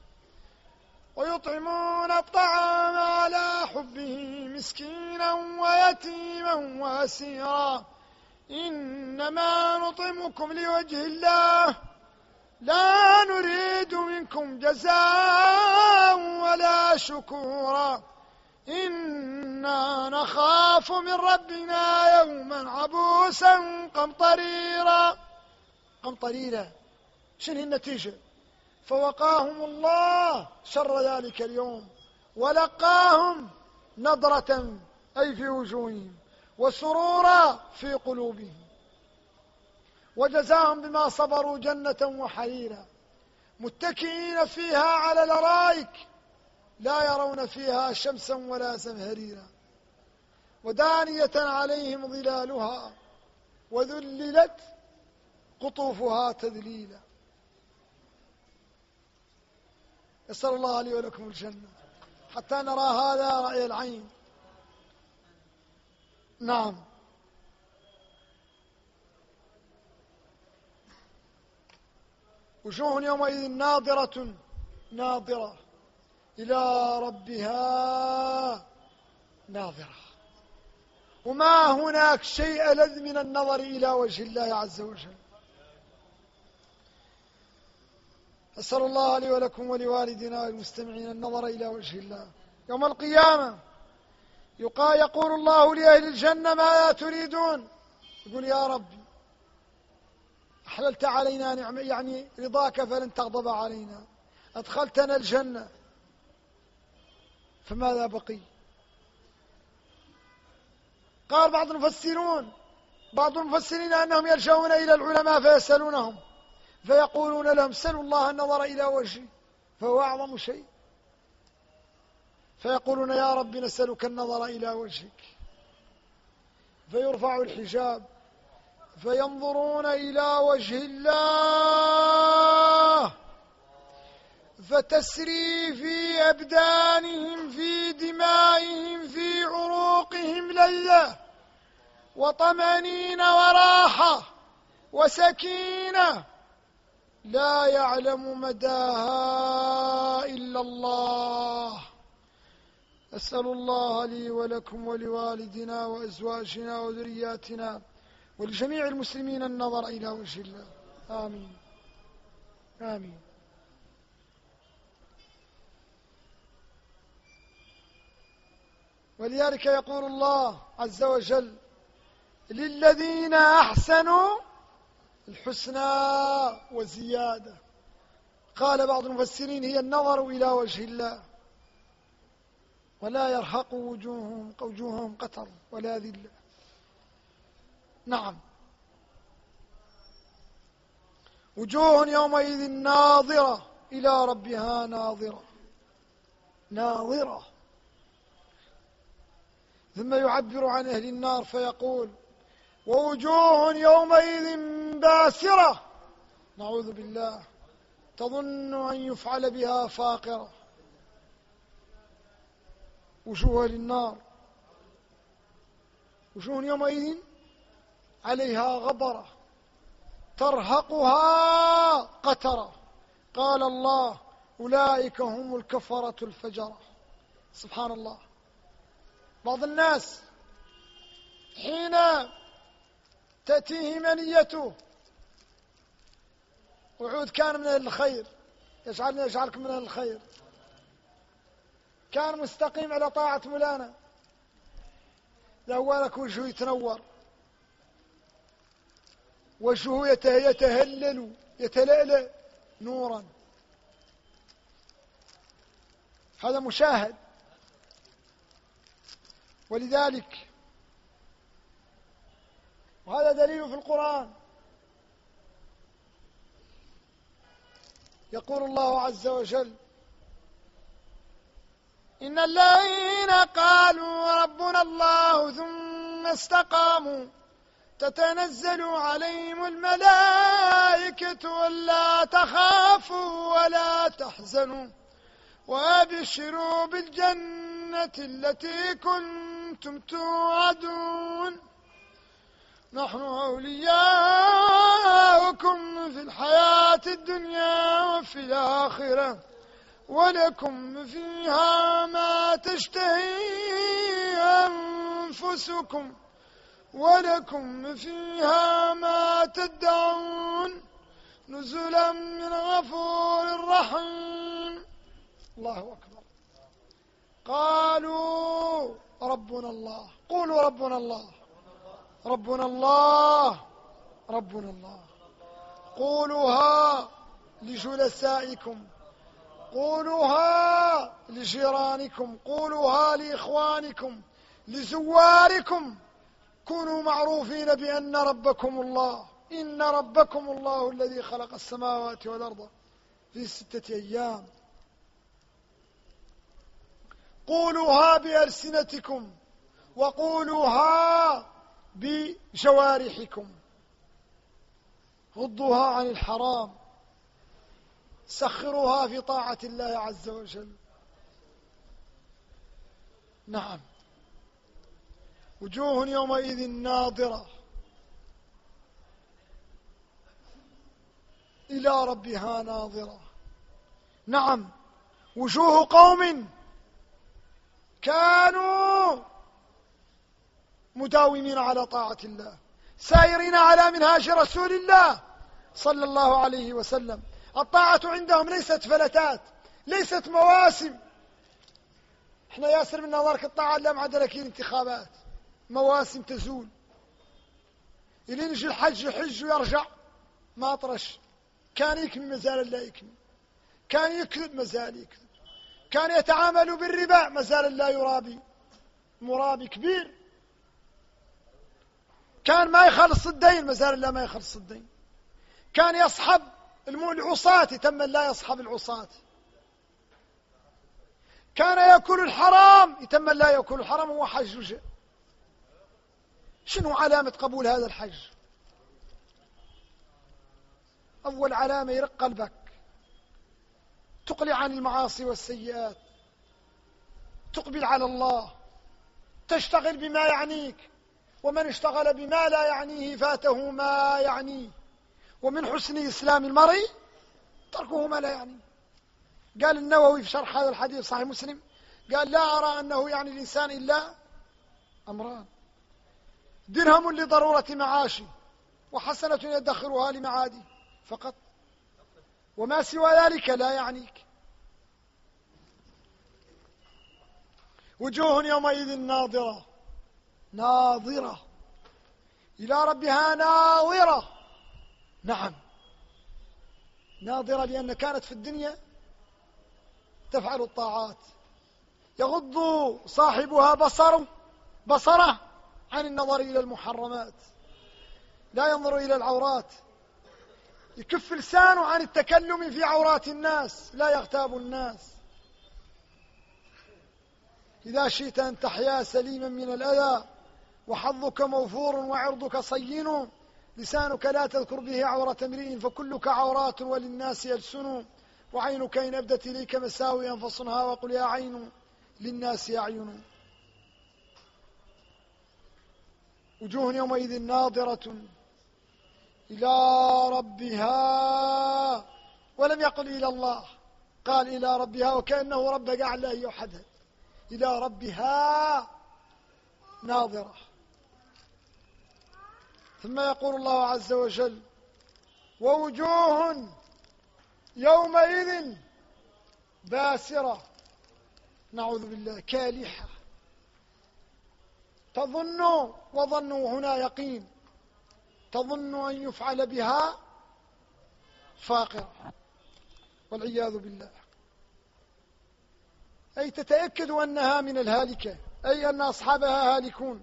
ويطعمون الطعام على حبه مسكينا ويتيما وأسيرا إنما نطعمكم لوجه الله لا نريد منكم جزاء ولا شكورا إنا نخاف من ربنا يوما عبوسا قمطريرا. قمطريرا شنو النتيجة؟ فوقاهم الله شر ذلك اليوم ولقاهم نضرة أي في وجوههم وسرورا في قلوبهم وجزاهم بما صبروا جنة وحريرا متكئين فيها على الأرائك لا يرون فيها شمسا ولا زمهريرا ودانية عليهم ظلالها وذللت قطوفها تذليلا. يسأل الله لي ولكم الجنة حتى نرى هذا رأي العين. نعم. وجوه يومئذ ناظرة ناظرة إلى ربها ناظرة. وما هناك شيء ألذ من النظر إلى وجه الله عز وجل. أسأل الله لي ولكم ولوالدنا والمستمعين النظر إلى وجه الله يوم القيامة. يقول الله لأهل الجنة ماذا تريدون؟ يقول يا ربي أحللت علينا نعمة يعني رضاك فلن تغضب علينا، أدخلتنا الجنة فماذا بقي؟ قال بعض المفسرون بعض المفسرين أنهم يلجؤون إلى العلماء فيسألونهم فيقولون لهم سلوا الله النظر إلى وجهه فهو أعظم شيء، فيقولون يا رب نسألك النظر إلى وجهك، فيرفع الحجاب فينظرون إلى وجه الله فتسري في أبدانهم في دمائهم في عروقهم لذة وطمأنينة وراحة وسكينة لا يعلم مداها إلا الله. أسأل الله لي ولكم ولوالدنا وأزواجنا وذرياتنا ولجميع المسلمين النظر إلى وجه الله. آمين آمين. ولذلك يقول الله عز وجل للذين أحسنوا الحسنى وزيادة. قال بعض المفسرين هي النظر إلى وجه الله ولا يرهق وجوههم وجوههم قتر ولا ذلة. نعم وجوه يومئذ ناظرة إلى ربها ناظرة ناظرة. ثم يعبر عن أهل النار فيقول ووجوه يومئذ باسرة نعوذ بالله تظن أن يفعل بها فاقرة. وجوه للنار وجوه يومئذ عليها غبرة ترهقها قترة. قال الله أولئك هم الكفرة الفجرة. سبحان الله. بعض الناس حين تأتيه منيته وعود كان من أهل الخير يجعلني يجعلكم من أهل الخير كان مستقيم على طاعة مولانا لأولك وجهه يتنور وجهه يتهلل يتلألأ نورا. هذا مشاهد. ولذلك وهذا دليل في القرآن يقول الله عز وجل إن الذين قالوا ربنا الله ثم استقاموا تتنزل عليهم الملائكة ألا تخافوا ولا تحزنوا وأبشروا بالجنة التي كنتم توعدون نحن أولياؤكم في الحياة الدنيا وفي الآخرة ولكم فيها ما تشتهي أنفسكم ولكم فيها ما تدعون نزلا من غفور رحيم. الله أكبر. قالوا ربنا الله. قولوا ربنا الله. ربنا الله ربنا الله. قولوها لجلسائكم قولوها لجيرانكم قولوها لإخوانكم لزواركم. كونوا معروفين بأن ربكم الله إن ربكم الله الذي خلق السماوات والأرض في ستة أيام. قولوها بألسنتكم وقولوها بجوارحكم. غضوها عن الحرام سخروها في طاعة الله عز وجل. نعم وجوه يومئذ ناظرة إلى ربها ناظرة. نعم وجوه قوم كانوا مداومين على طاعة الله سائرين على منهاج رسول الله صلى الله عليه وسلم. الطاعة عندهم ليست فلتات ليست مواسم احنا ياسر من نظرك الطاعة لا معد لك انتخابات مواسم تزول، إلين يجي الحج يحج ويرجع ما أطرش، كان يكمل مازال لا يكمل، كان يكذب مازال يكذب، كان يتعامل بالربا مازال لا يرابي مرابي كبير، كان ما يخلص الدين مازال لا ما يخلص الدين، كان يصحب العصاة تم لا يصحب العصاة، كان يأكل الحرام يتم لا يأكل الحرام وهو حج وجاء. شنو علامة قبول هذا الحج؟ أول علامة يرق قلبك، تقلع عن المعاصي والسيئات، تقبل على الله، تشتغل بما يعنيك، ومن اشتغل بما لا يعنيه فاته ما يعنيه، ومن حسن إسلام المرء تركه ما لا يعنيه. قال النووي في شرح هذا الحديث صحيح مسلم، قال لا أرى أنه يعني الإنسان إلا أمران: درهم لضرورة معاشي، وحسنة يدخرها لمعادي فقط، وما سوى ذلك لا يعنيك. وجوه يومئذ ناظرة ناظرة إلى ربها ناظرة. نعم ناظرة، لأن كانت في الدنيا تفعل الطاعات، يغض صاحبها بصره بصره عن النظر إلى المحرمات، لا ينظر إلى العورات، يكف لسانه عن التكلم في عورات الناس، لا يغتاب الناس. إذا شئت أن تحيا سليما من الأذى وحظك موفور وعرضك صين، لسانك لا تذكر به عورة امرئ فكلك عورات وللناس يلسن، وعينك إن أبدت إليك مساويا فصنها وقل يا عين للناس أعين. وجوه يومئذ ناظرة إلى ربها، ولم يقل إلى الله، قال إلى ربها، وكأنه رب قاعد لا يوحدها، إلى ربها ناظرة. ثم يقول الله عز وجل: ووجوه يومئذ باسرة، نعوذ بالله، كالحة، تظن، وظنوا هنا يقين، تظن أن يفعل بها فاقرة والعياذ بالله، أي تتأكد أنها من الهالكة، أي أن أصحابها هالكون.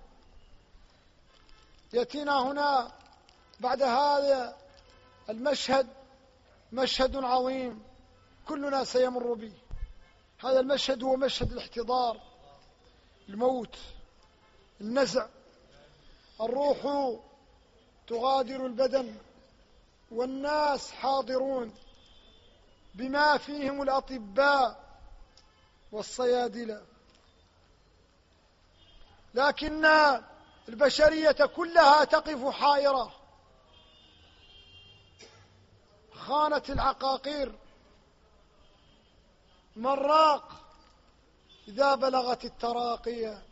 يأتينا هنا بعد هذا المشهد مشهد عظيم كلنا سيمر به. هذا المشهد هو مشهد الاحتضار، الموت، النزع، الروح تغادر البدن والناس حاضرون بما فيهم الأطباء والصيادلة، لكن البشرية كلها تقف حائرة. خانت العقاقير مراق إذا بلغت التراقية،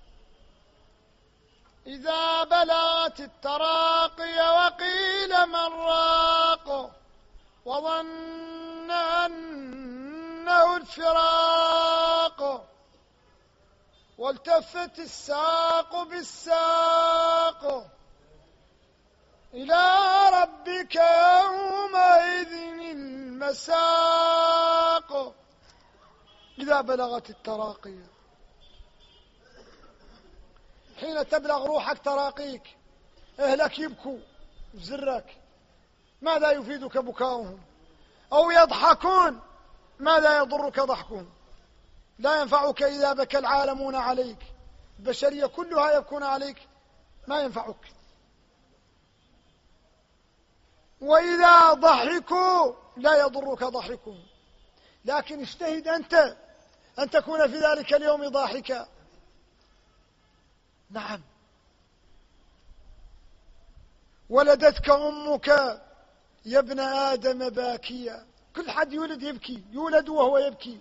إذا بلغت التراقية وقيل من راق، وظن أنه الفراق، والتفت الساق بالساق إلى ربك يومئذ المساق. إذا بلغت التراقية، حين تبلغ روحك تراقيك، أهلك يبكوا زرك، ماذا يفيدك بكاؤهم؟ أو يضحكون، ماذا يضرك ضحكهم؟ لا ينفعك إذا بكى العالمون عليك، البشرية كلها يبكون عليك، ما ينفعك. وإذا ضحكوا لا يضرك ضحكهم، لكن اجتهد أنت أن تكون في ذلك اليوم ضاحكا. نعم، ولدتك أمك يا ابن آدم باكيا، كل حد يولد يبكي، يولد وهو يبكي،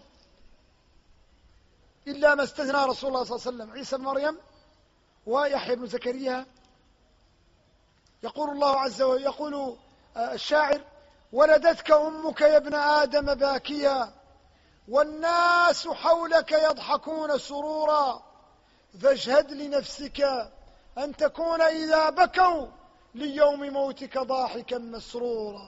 إلا ما استثنى رسول الله صلى الله عليه وسلم، عيسى بن مريم ويحيى بن زكريا. يقول الله عز وجل، يقول الشاعر: ولدتك أمك يا ابن آدم باكيا، والناس حولك يضحكون سرورا، فاجهد لنفسك أن تكون إذا بكوا ليوم موتك ضاحكا مسرورا.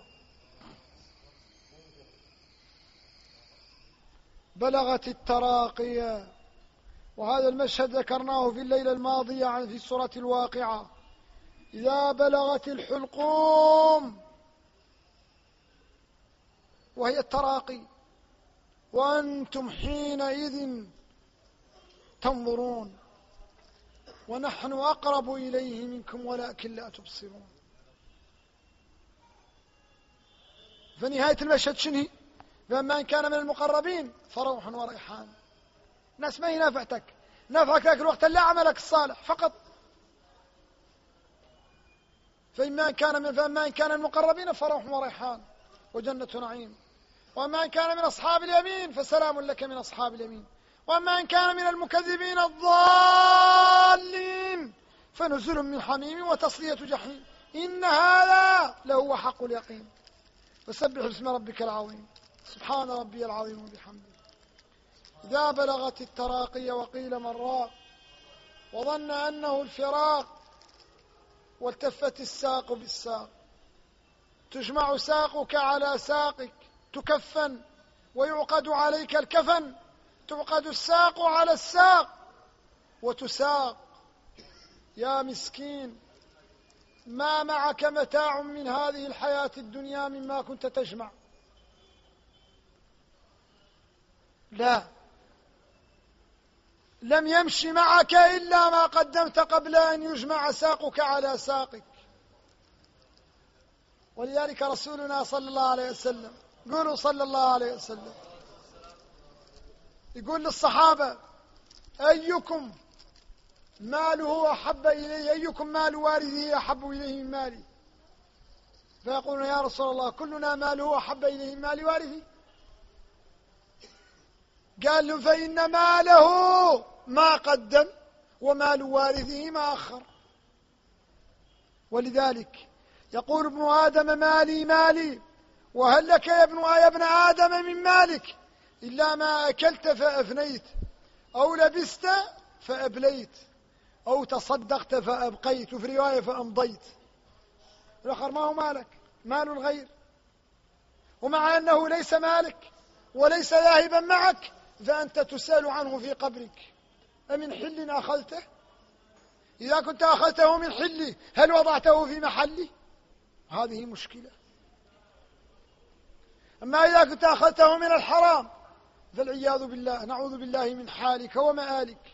بلغت التراقية، وهذا المشهد ذكرناه في الليلة الماضية عن في سورة الواقعة. إذا بلغت الحلقوم وهي التراقي وأنتم حينئذ تنظرون ونحن أقرب إليه منكم ولكن لا تبصرون. فنهاية المشهد شنو؟ فأما إن كان من المقربين فروح وريحان. ناس ما هي نافعتك، نافعك ذاك الوقت لا عملك الصالح فقط. فإما إن كان من فأما إن كان المقربين فروح وريحان وجنة نعيم، وأما إن كان من أصحاب اليمين فسلام لك من أصحاب اليمين، وأما إن كان من المكذبين الضالين فنزل من حميم وتصلية جحيم، إن هذا لهو حق اليقين. فسبح باسم ربك العظيم، سبحان ربي العظيم وبحمده. إذا بلغت التراقي وقيل من راق وظن أنه الفراق والتفت الساق بالساق، تجمع ساقك على ساقك تكفن ويعقد عليك الكفن، تعقد الساق على الساق وتساق. يا مسكين، ما معك متاع من هذه الحياة الدنيا مما كنت تجمع، لا، لم يمشي معك إلا ما قدمت قبل أن يجمع ساقك على ساقك. ولذلك رسولنا صلى الله عليه وسلم، قولوا صلى الله عليه وسلم، يقول للصحابة: أيكم ماله أحب إليه، أيكم مال وارثه أحب إليه من مالي؟ فيقولون: يا رسول الله كلنا ماله أحب إليه من مال وارثه. قال لهم: فإن ماله ما قدم ومال وارثه ما أخر. ولذلك يقول ابن آدم: مالي مالي، وهل لك يا ابن يا ابن آدم من مالك إلا ما أكلت فأفنيت، أو لبست فأبليت، أو تصدقت فأبقيت، وفي رواية فأمضيت. الآخر ما هو مالك، مال الغير، ومع أنه ليس مالك وليس ذاهبا معك فأنت تسأل عنه في قبرك: أمن حل أخذته؟ إذا كنت أخذته من حلي هل وضعته في محلي؟ هذه مشكلة. أما إذا كنت أخذته من الحرام فالعياذ بالله، نعوذ بالله من حالك ومآلك.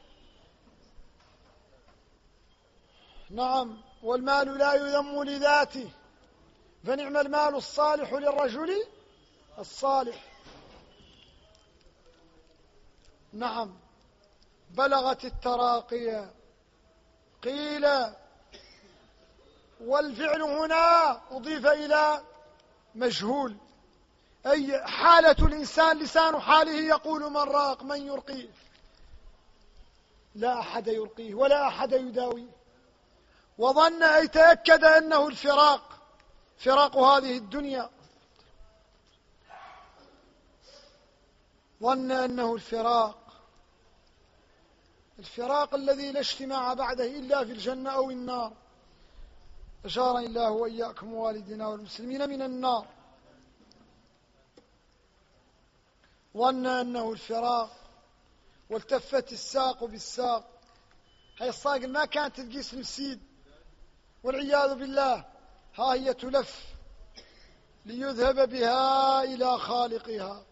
نعم، والمال لا يذم لذاته، فنعم المال الصالح للرجل الصالح. نعم، بلغت التراقية. قيل والفعل هنا أضيف إلى مجهول، أي حالة الإنسان، لسان حاله يقول: من راق، من يرقيه؟ لا أحد يرقيه ولا أحد يداويه. وظن أي تأكد أنه الفراق، فراق هذه الدنيا، ظن أنه الفراق، الفراق الذي لا اجتماع بعده إلا في الجنة أو النار. أجارني الله وإياكم ووالدنا والمسلمين من النار. ظن أنه الفراق والتفت الساق بالساق. هاي الصاقل ما كانت تقيس المسيد، والعياذ بالله ها هي تلف ليذهب بها إلى خالقها.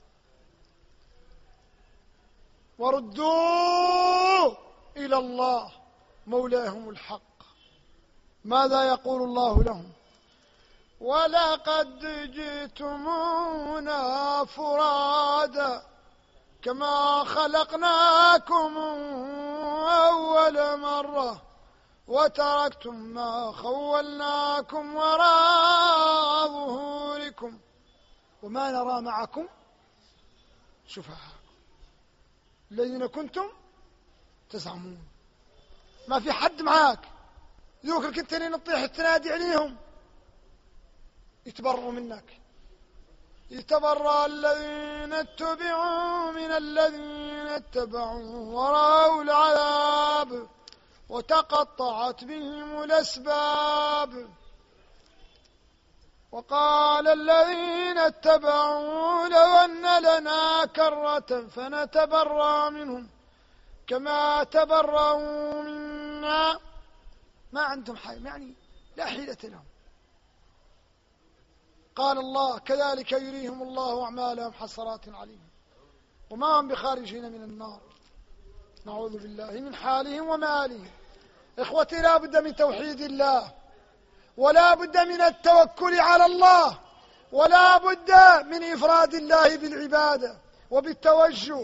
وردوا إلى الله مولاهم الحق. ماذا يقول الله لهم؟ ولقد جئتمونا فرادا كما خلقناكم أول مرة وتركتم ما خولناكم وراء ظهوركم وما نرى معكم شفعاء الذين كنتم تزعمون. ما في حد معاك، ذوك اللي كنت تطيح تنادي عليهم يتبروا منك، يتبرأ الذين اتبعوا من الذين اتبعوا ورأوا العذاب وتقطعت بهم الأسباب. وقال الذين اتبعوا لو أن لنا كرة فنتبرأ منهم كما تبرأوا منا. ما عندهم حيلة، يعني لا حيلة لهم. قال الله كذلك يريهم الله أعمالهم حسرات عليهم وما هم بخارجين من النار. نعوذ بالله من حالهم ومآلهم. إخوتي، لا بد من توحيد الله، ولا بد من التوكل على الله، ولا بد من إفراد الله بالعبادة وبالتوجه.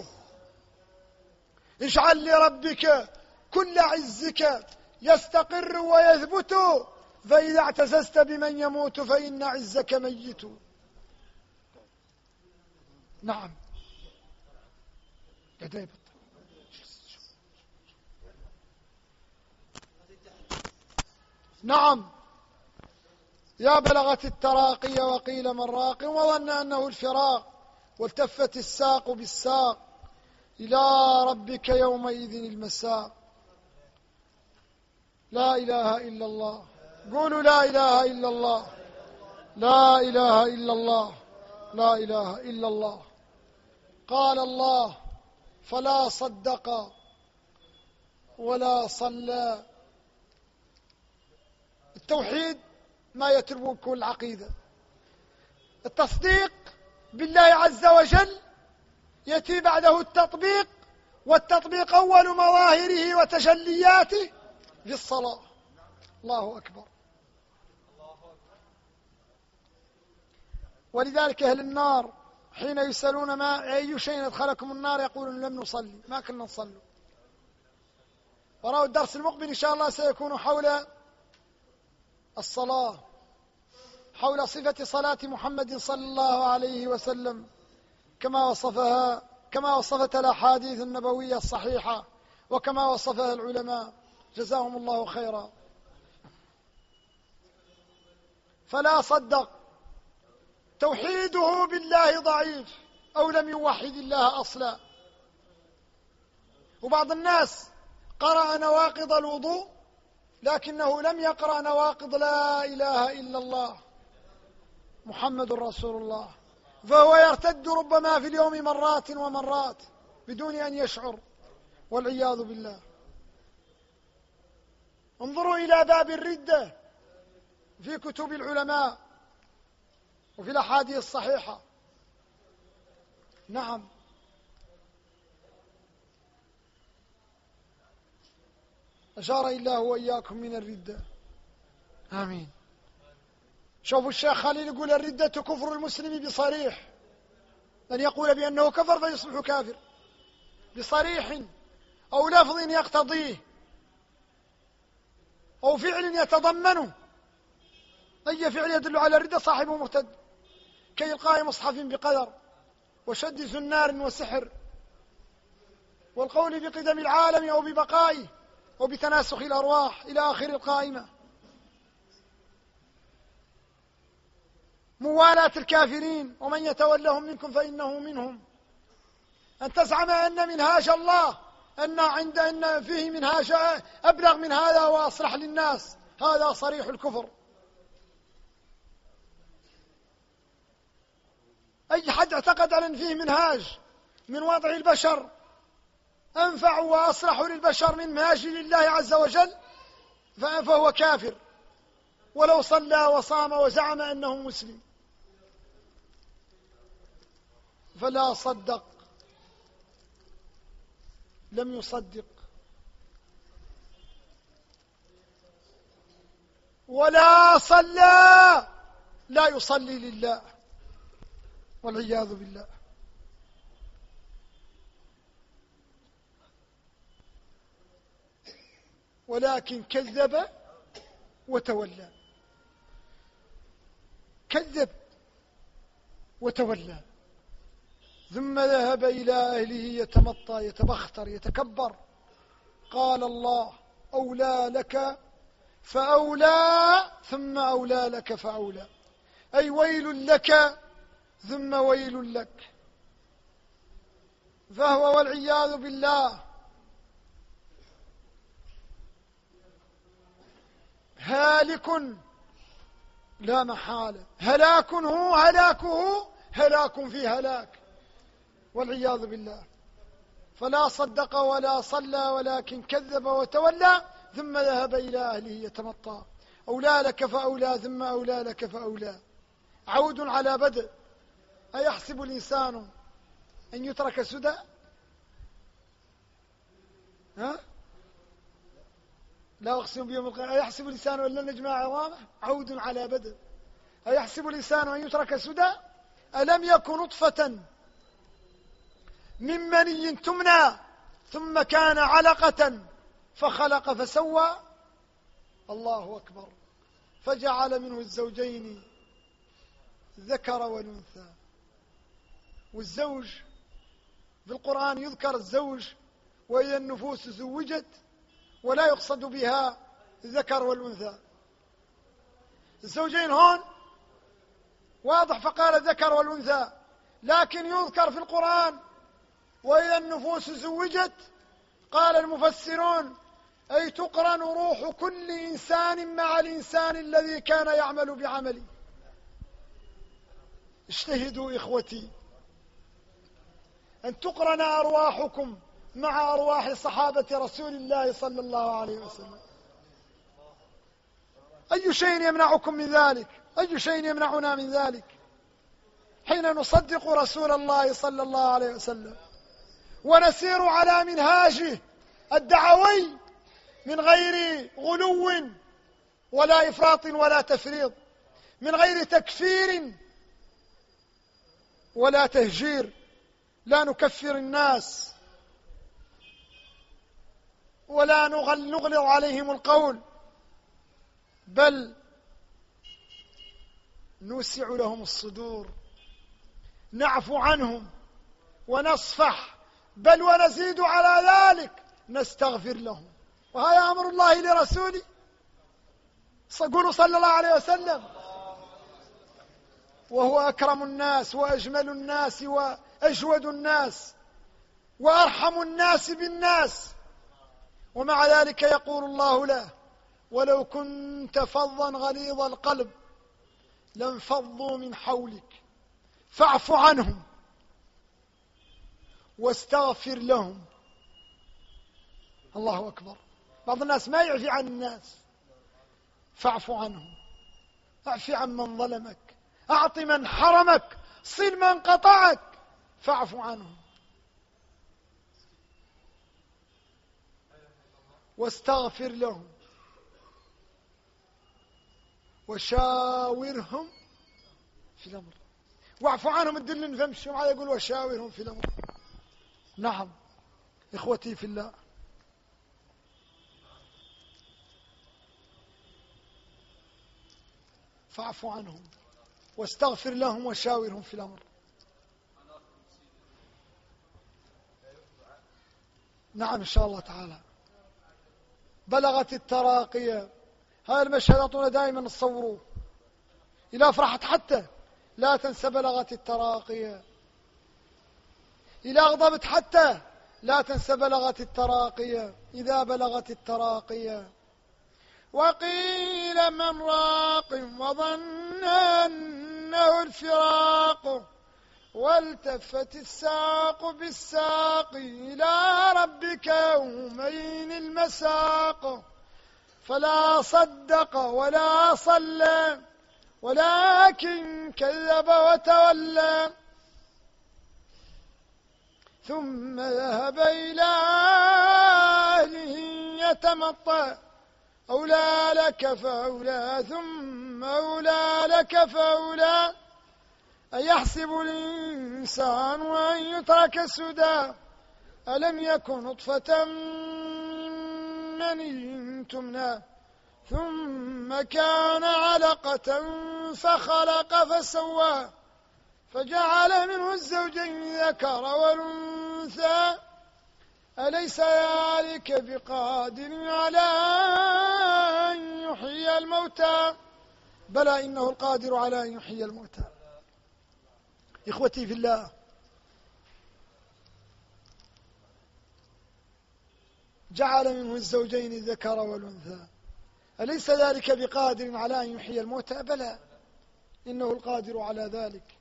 اجعل لربك كل عزك يستقر ويثبت، فإذا اعتززت بمن يموت فإن عزك ميت. نعم نعم يا بلغت التراقي وقيل من راق وظن أنه الفراق والتفت الساق بالساق إلى ربك يومئذ المساق. لا إله إلا الله. قولوا لا إله إلا الله. لا إله إلا الله. لا إله إلا الله. قال الله فلا صدق ولا صلى. التوحيد ما يترك العقيدة. التصديق بالله عز وجل يأتي بعده التطبيق، والتطبيق أول مظاهره وتجلياته في الصلاة. الله أكبر. ولذلك أهل النار حين يسألون ما أي شيء أدخلكم النار يقولون لم نصلي، ما كنا نصلي. ورأوا الدرس المقبل إن شاء الله سيكون حول الصلاة، حول صفة صلاة محمد صلى الله عليه وسلم كما وصفها كما وصفت الأحاديث النبوية الصحيحة وكما وصفها العلماء جزاهم الله خيرا. فلا صدق، توحيده بالله ضعيف أو لم يوحد الله أصلا. وبعض الناس قرأ نواقض الوضوء لكنه لم يقرأ نواقض لا إله إلا الله محمد رسول الله، فهو يرتد ربما في اليوم مرات ومرات بدون أن يشعر، والعياذ بالله. انظروا إلى باب الردة في كتب العلماء وفي الأحاديث الصحيحة. نعم أشار الله وإياكم من الردة. آمين. شوفوا الشيخ خليل يقول الردة كفر المسلم بصريح، أن يقول بأنه كفر فيصبح كافر بصريح أو لفظ يقتضيه أو فعل يتضمنه. أي فعل يدل على الردة صاحبه مرتد، كإلقاء مصحف بقدر وشد زنار وسحر والقول بقدم العالم أو ببقائه وبتناسخ الأرواح إلى آخر القائمة. موالاة الكافرين ومن يتولهم منكم فإنه منهم. أن تزعم أن منهاج الله أن عند أن فيه منهاج أبلغ من هذا وأصلح للناس، هذا صريح الكفر. أي حد اعتقد أن فيه منهاج من وضع البشر أنفع وأصلح للبشر من منهاج لله عز وجل فهو كافر ولو صلى وصام وزعم أنه مسلم. فلا صدق، لم يصدق، ولا صلى، لا يصلي لله والعياذ بالله. ولكن كذب وتولى، كذب وتولى ثم ذهب إلى أهله يتمطى يتبختر يتكبر. قال الله أولى لك فأولى ثم أولى لك فأولى، أي ويل لك ثم ويل لك. فهو والعياذ بالله هالك لا محالة، هلاك هو هلاكه هلاك في هلاك والعياذ بالله. فلا صدق ولا صلى ولكن كذب وتولى ثم ذهب إلى أهله يتمطى. أولى لك فأولى ثم أولى لك فأولى. عود على بدء. أيحسب الإنسان أن يترك سدى؟ ها؟ لا أقسم بيوم القيامة. أيحسب الإنسان أن لن نجمع عظامه؟ عود على بدء. أيحسب الإنسان أن يترك سدى؟ ألم يكن نطفة من مني تمنى ثم كان علقة فخلق فسوى. الله أكبر. فجعل منه الزوجين الذكر والأنثى. والزوج في القرآن يذكر الزوج وإذا النفوس زوجت ولا يقصد بها الذكر والأنثى. الزوجين هون واضح فقال الذكر والأنثى، لكن يذكر في القرآن وإذا النفوس زوجت. قال المفسرون أي تقرن روح كل إنسان مع الإنسان الذي كان يعمل بعمله. اجتهدوا إخوتي أن تقرن أرواحكم مع أرواح صحابة رسول الله صلى الله عليه وسلم. أي شيء يمنعكم من ذلك؟ أي شيء يمنعنا من ذلك حين نصدق رسول الله صلى الله عليه وسلم ونسير على منهاجه الدعوي من غير غلو ولا إفراط ولا تفريط، من غير تكفير ولا تهجير. لا نكفر الناس ولا نغلظ عليهم القول، بل نوسع لهم الصدور، نعفو عنهم ونصفح، بل ونزيد على ذلك نستغفر لهم. وهذا أمر الله لرسوله. قولوا صلى الله عليه وسلم. وهو أكرم الناس وأجمل الناس وأجود الناس وأرحم الناس بالناس، ومع ذلك يقول الله له: ولو كنت فظا غليظ القلب لانفضوا من حولك فاعف عنهم واستغفر لهم. الله أكبر. بعض الناس ما يعفي عن الناس. فاعف عنهم، اعف عن من ظلمك، أعط من حرمك، صل من قطعك، فاعف عنهم واستغفر لهم وشاورهم في الأمر. واعف عنهم الدل فمشي معي يقول وشاورهم في الأمر. نعم إخوتي في الله، فاعف عنهم واستغفر لهم وشاورهم في الأمر. نعم إن شاء الله تعالى. بلغت التراقية. هذا المشهد أعطونا دائما نصوروه إذا فرحت حتى لا تنسى بلغت التراقية. إذا أغضبت حتى لا تنسى بلغت التراقية. إذا بلغت التراقية. وقيل من راق وظن أنه الفراق والتفت الساق بالساق إلى ربك يومين المساق. فلا صدق ولا صلى ولكن كذب وتولى ثم ذهب إلى أهله يتمطى. أولى لك فأولى ثم أولى لك فأولى. أيحسب الإنسان أن يترك سدى ألم يكن نطفة من مني تمنى ثم كان علقة فخلق فسوى فجعل منه الزوجين الذكر والأنثى. أليس ذلك بقادر على أن يحيي الموتى؟ بلى إنه القادر على أن يحيي الموتى. إخوتي في الله، جعل منه الزوجين الذكر والأنثى، أليس ذلك بقادر على أن يحيي الموتى؟ بلى، إنه القادر على ذلك.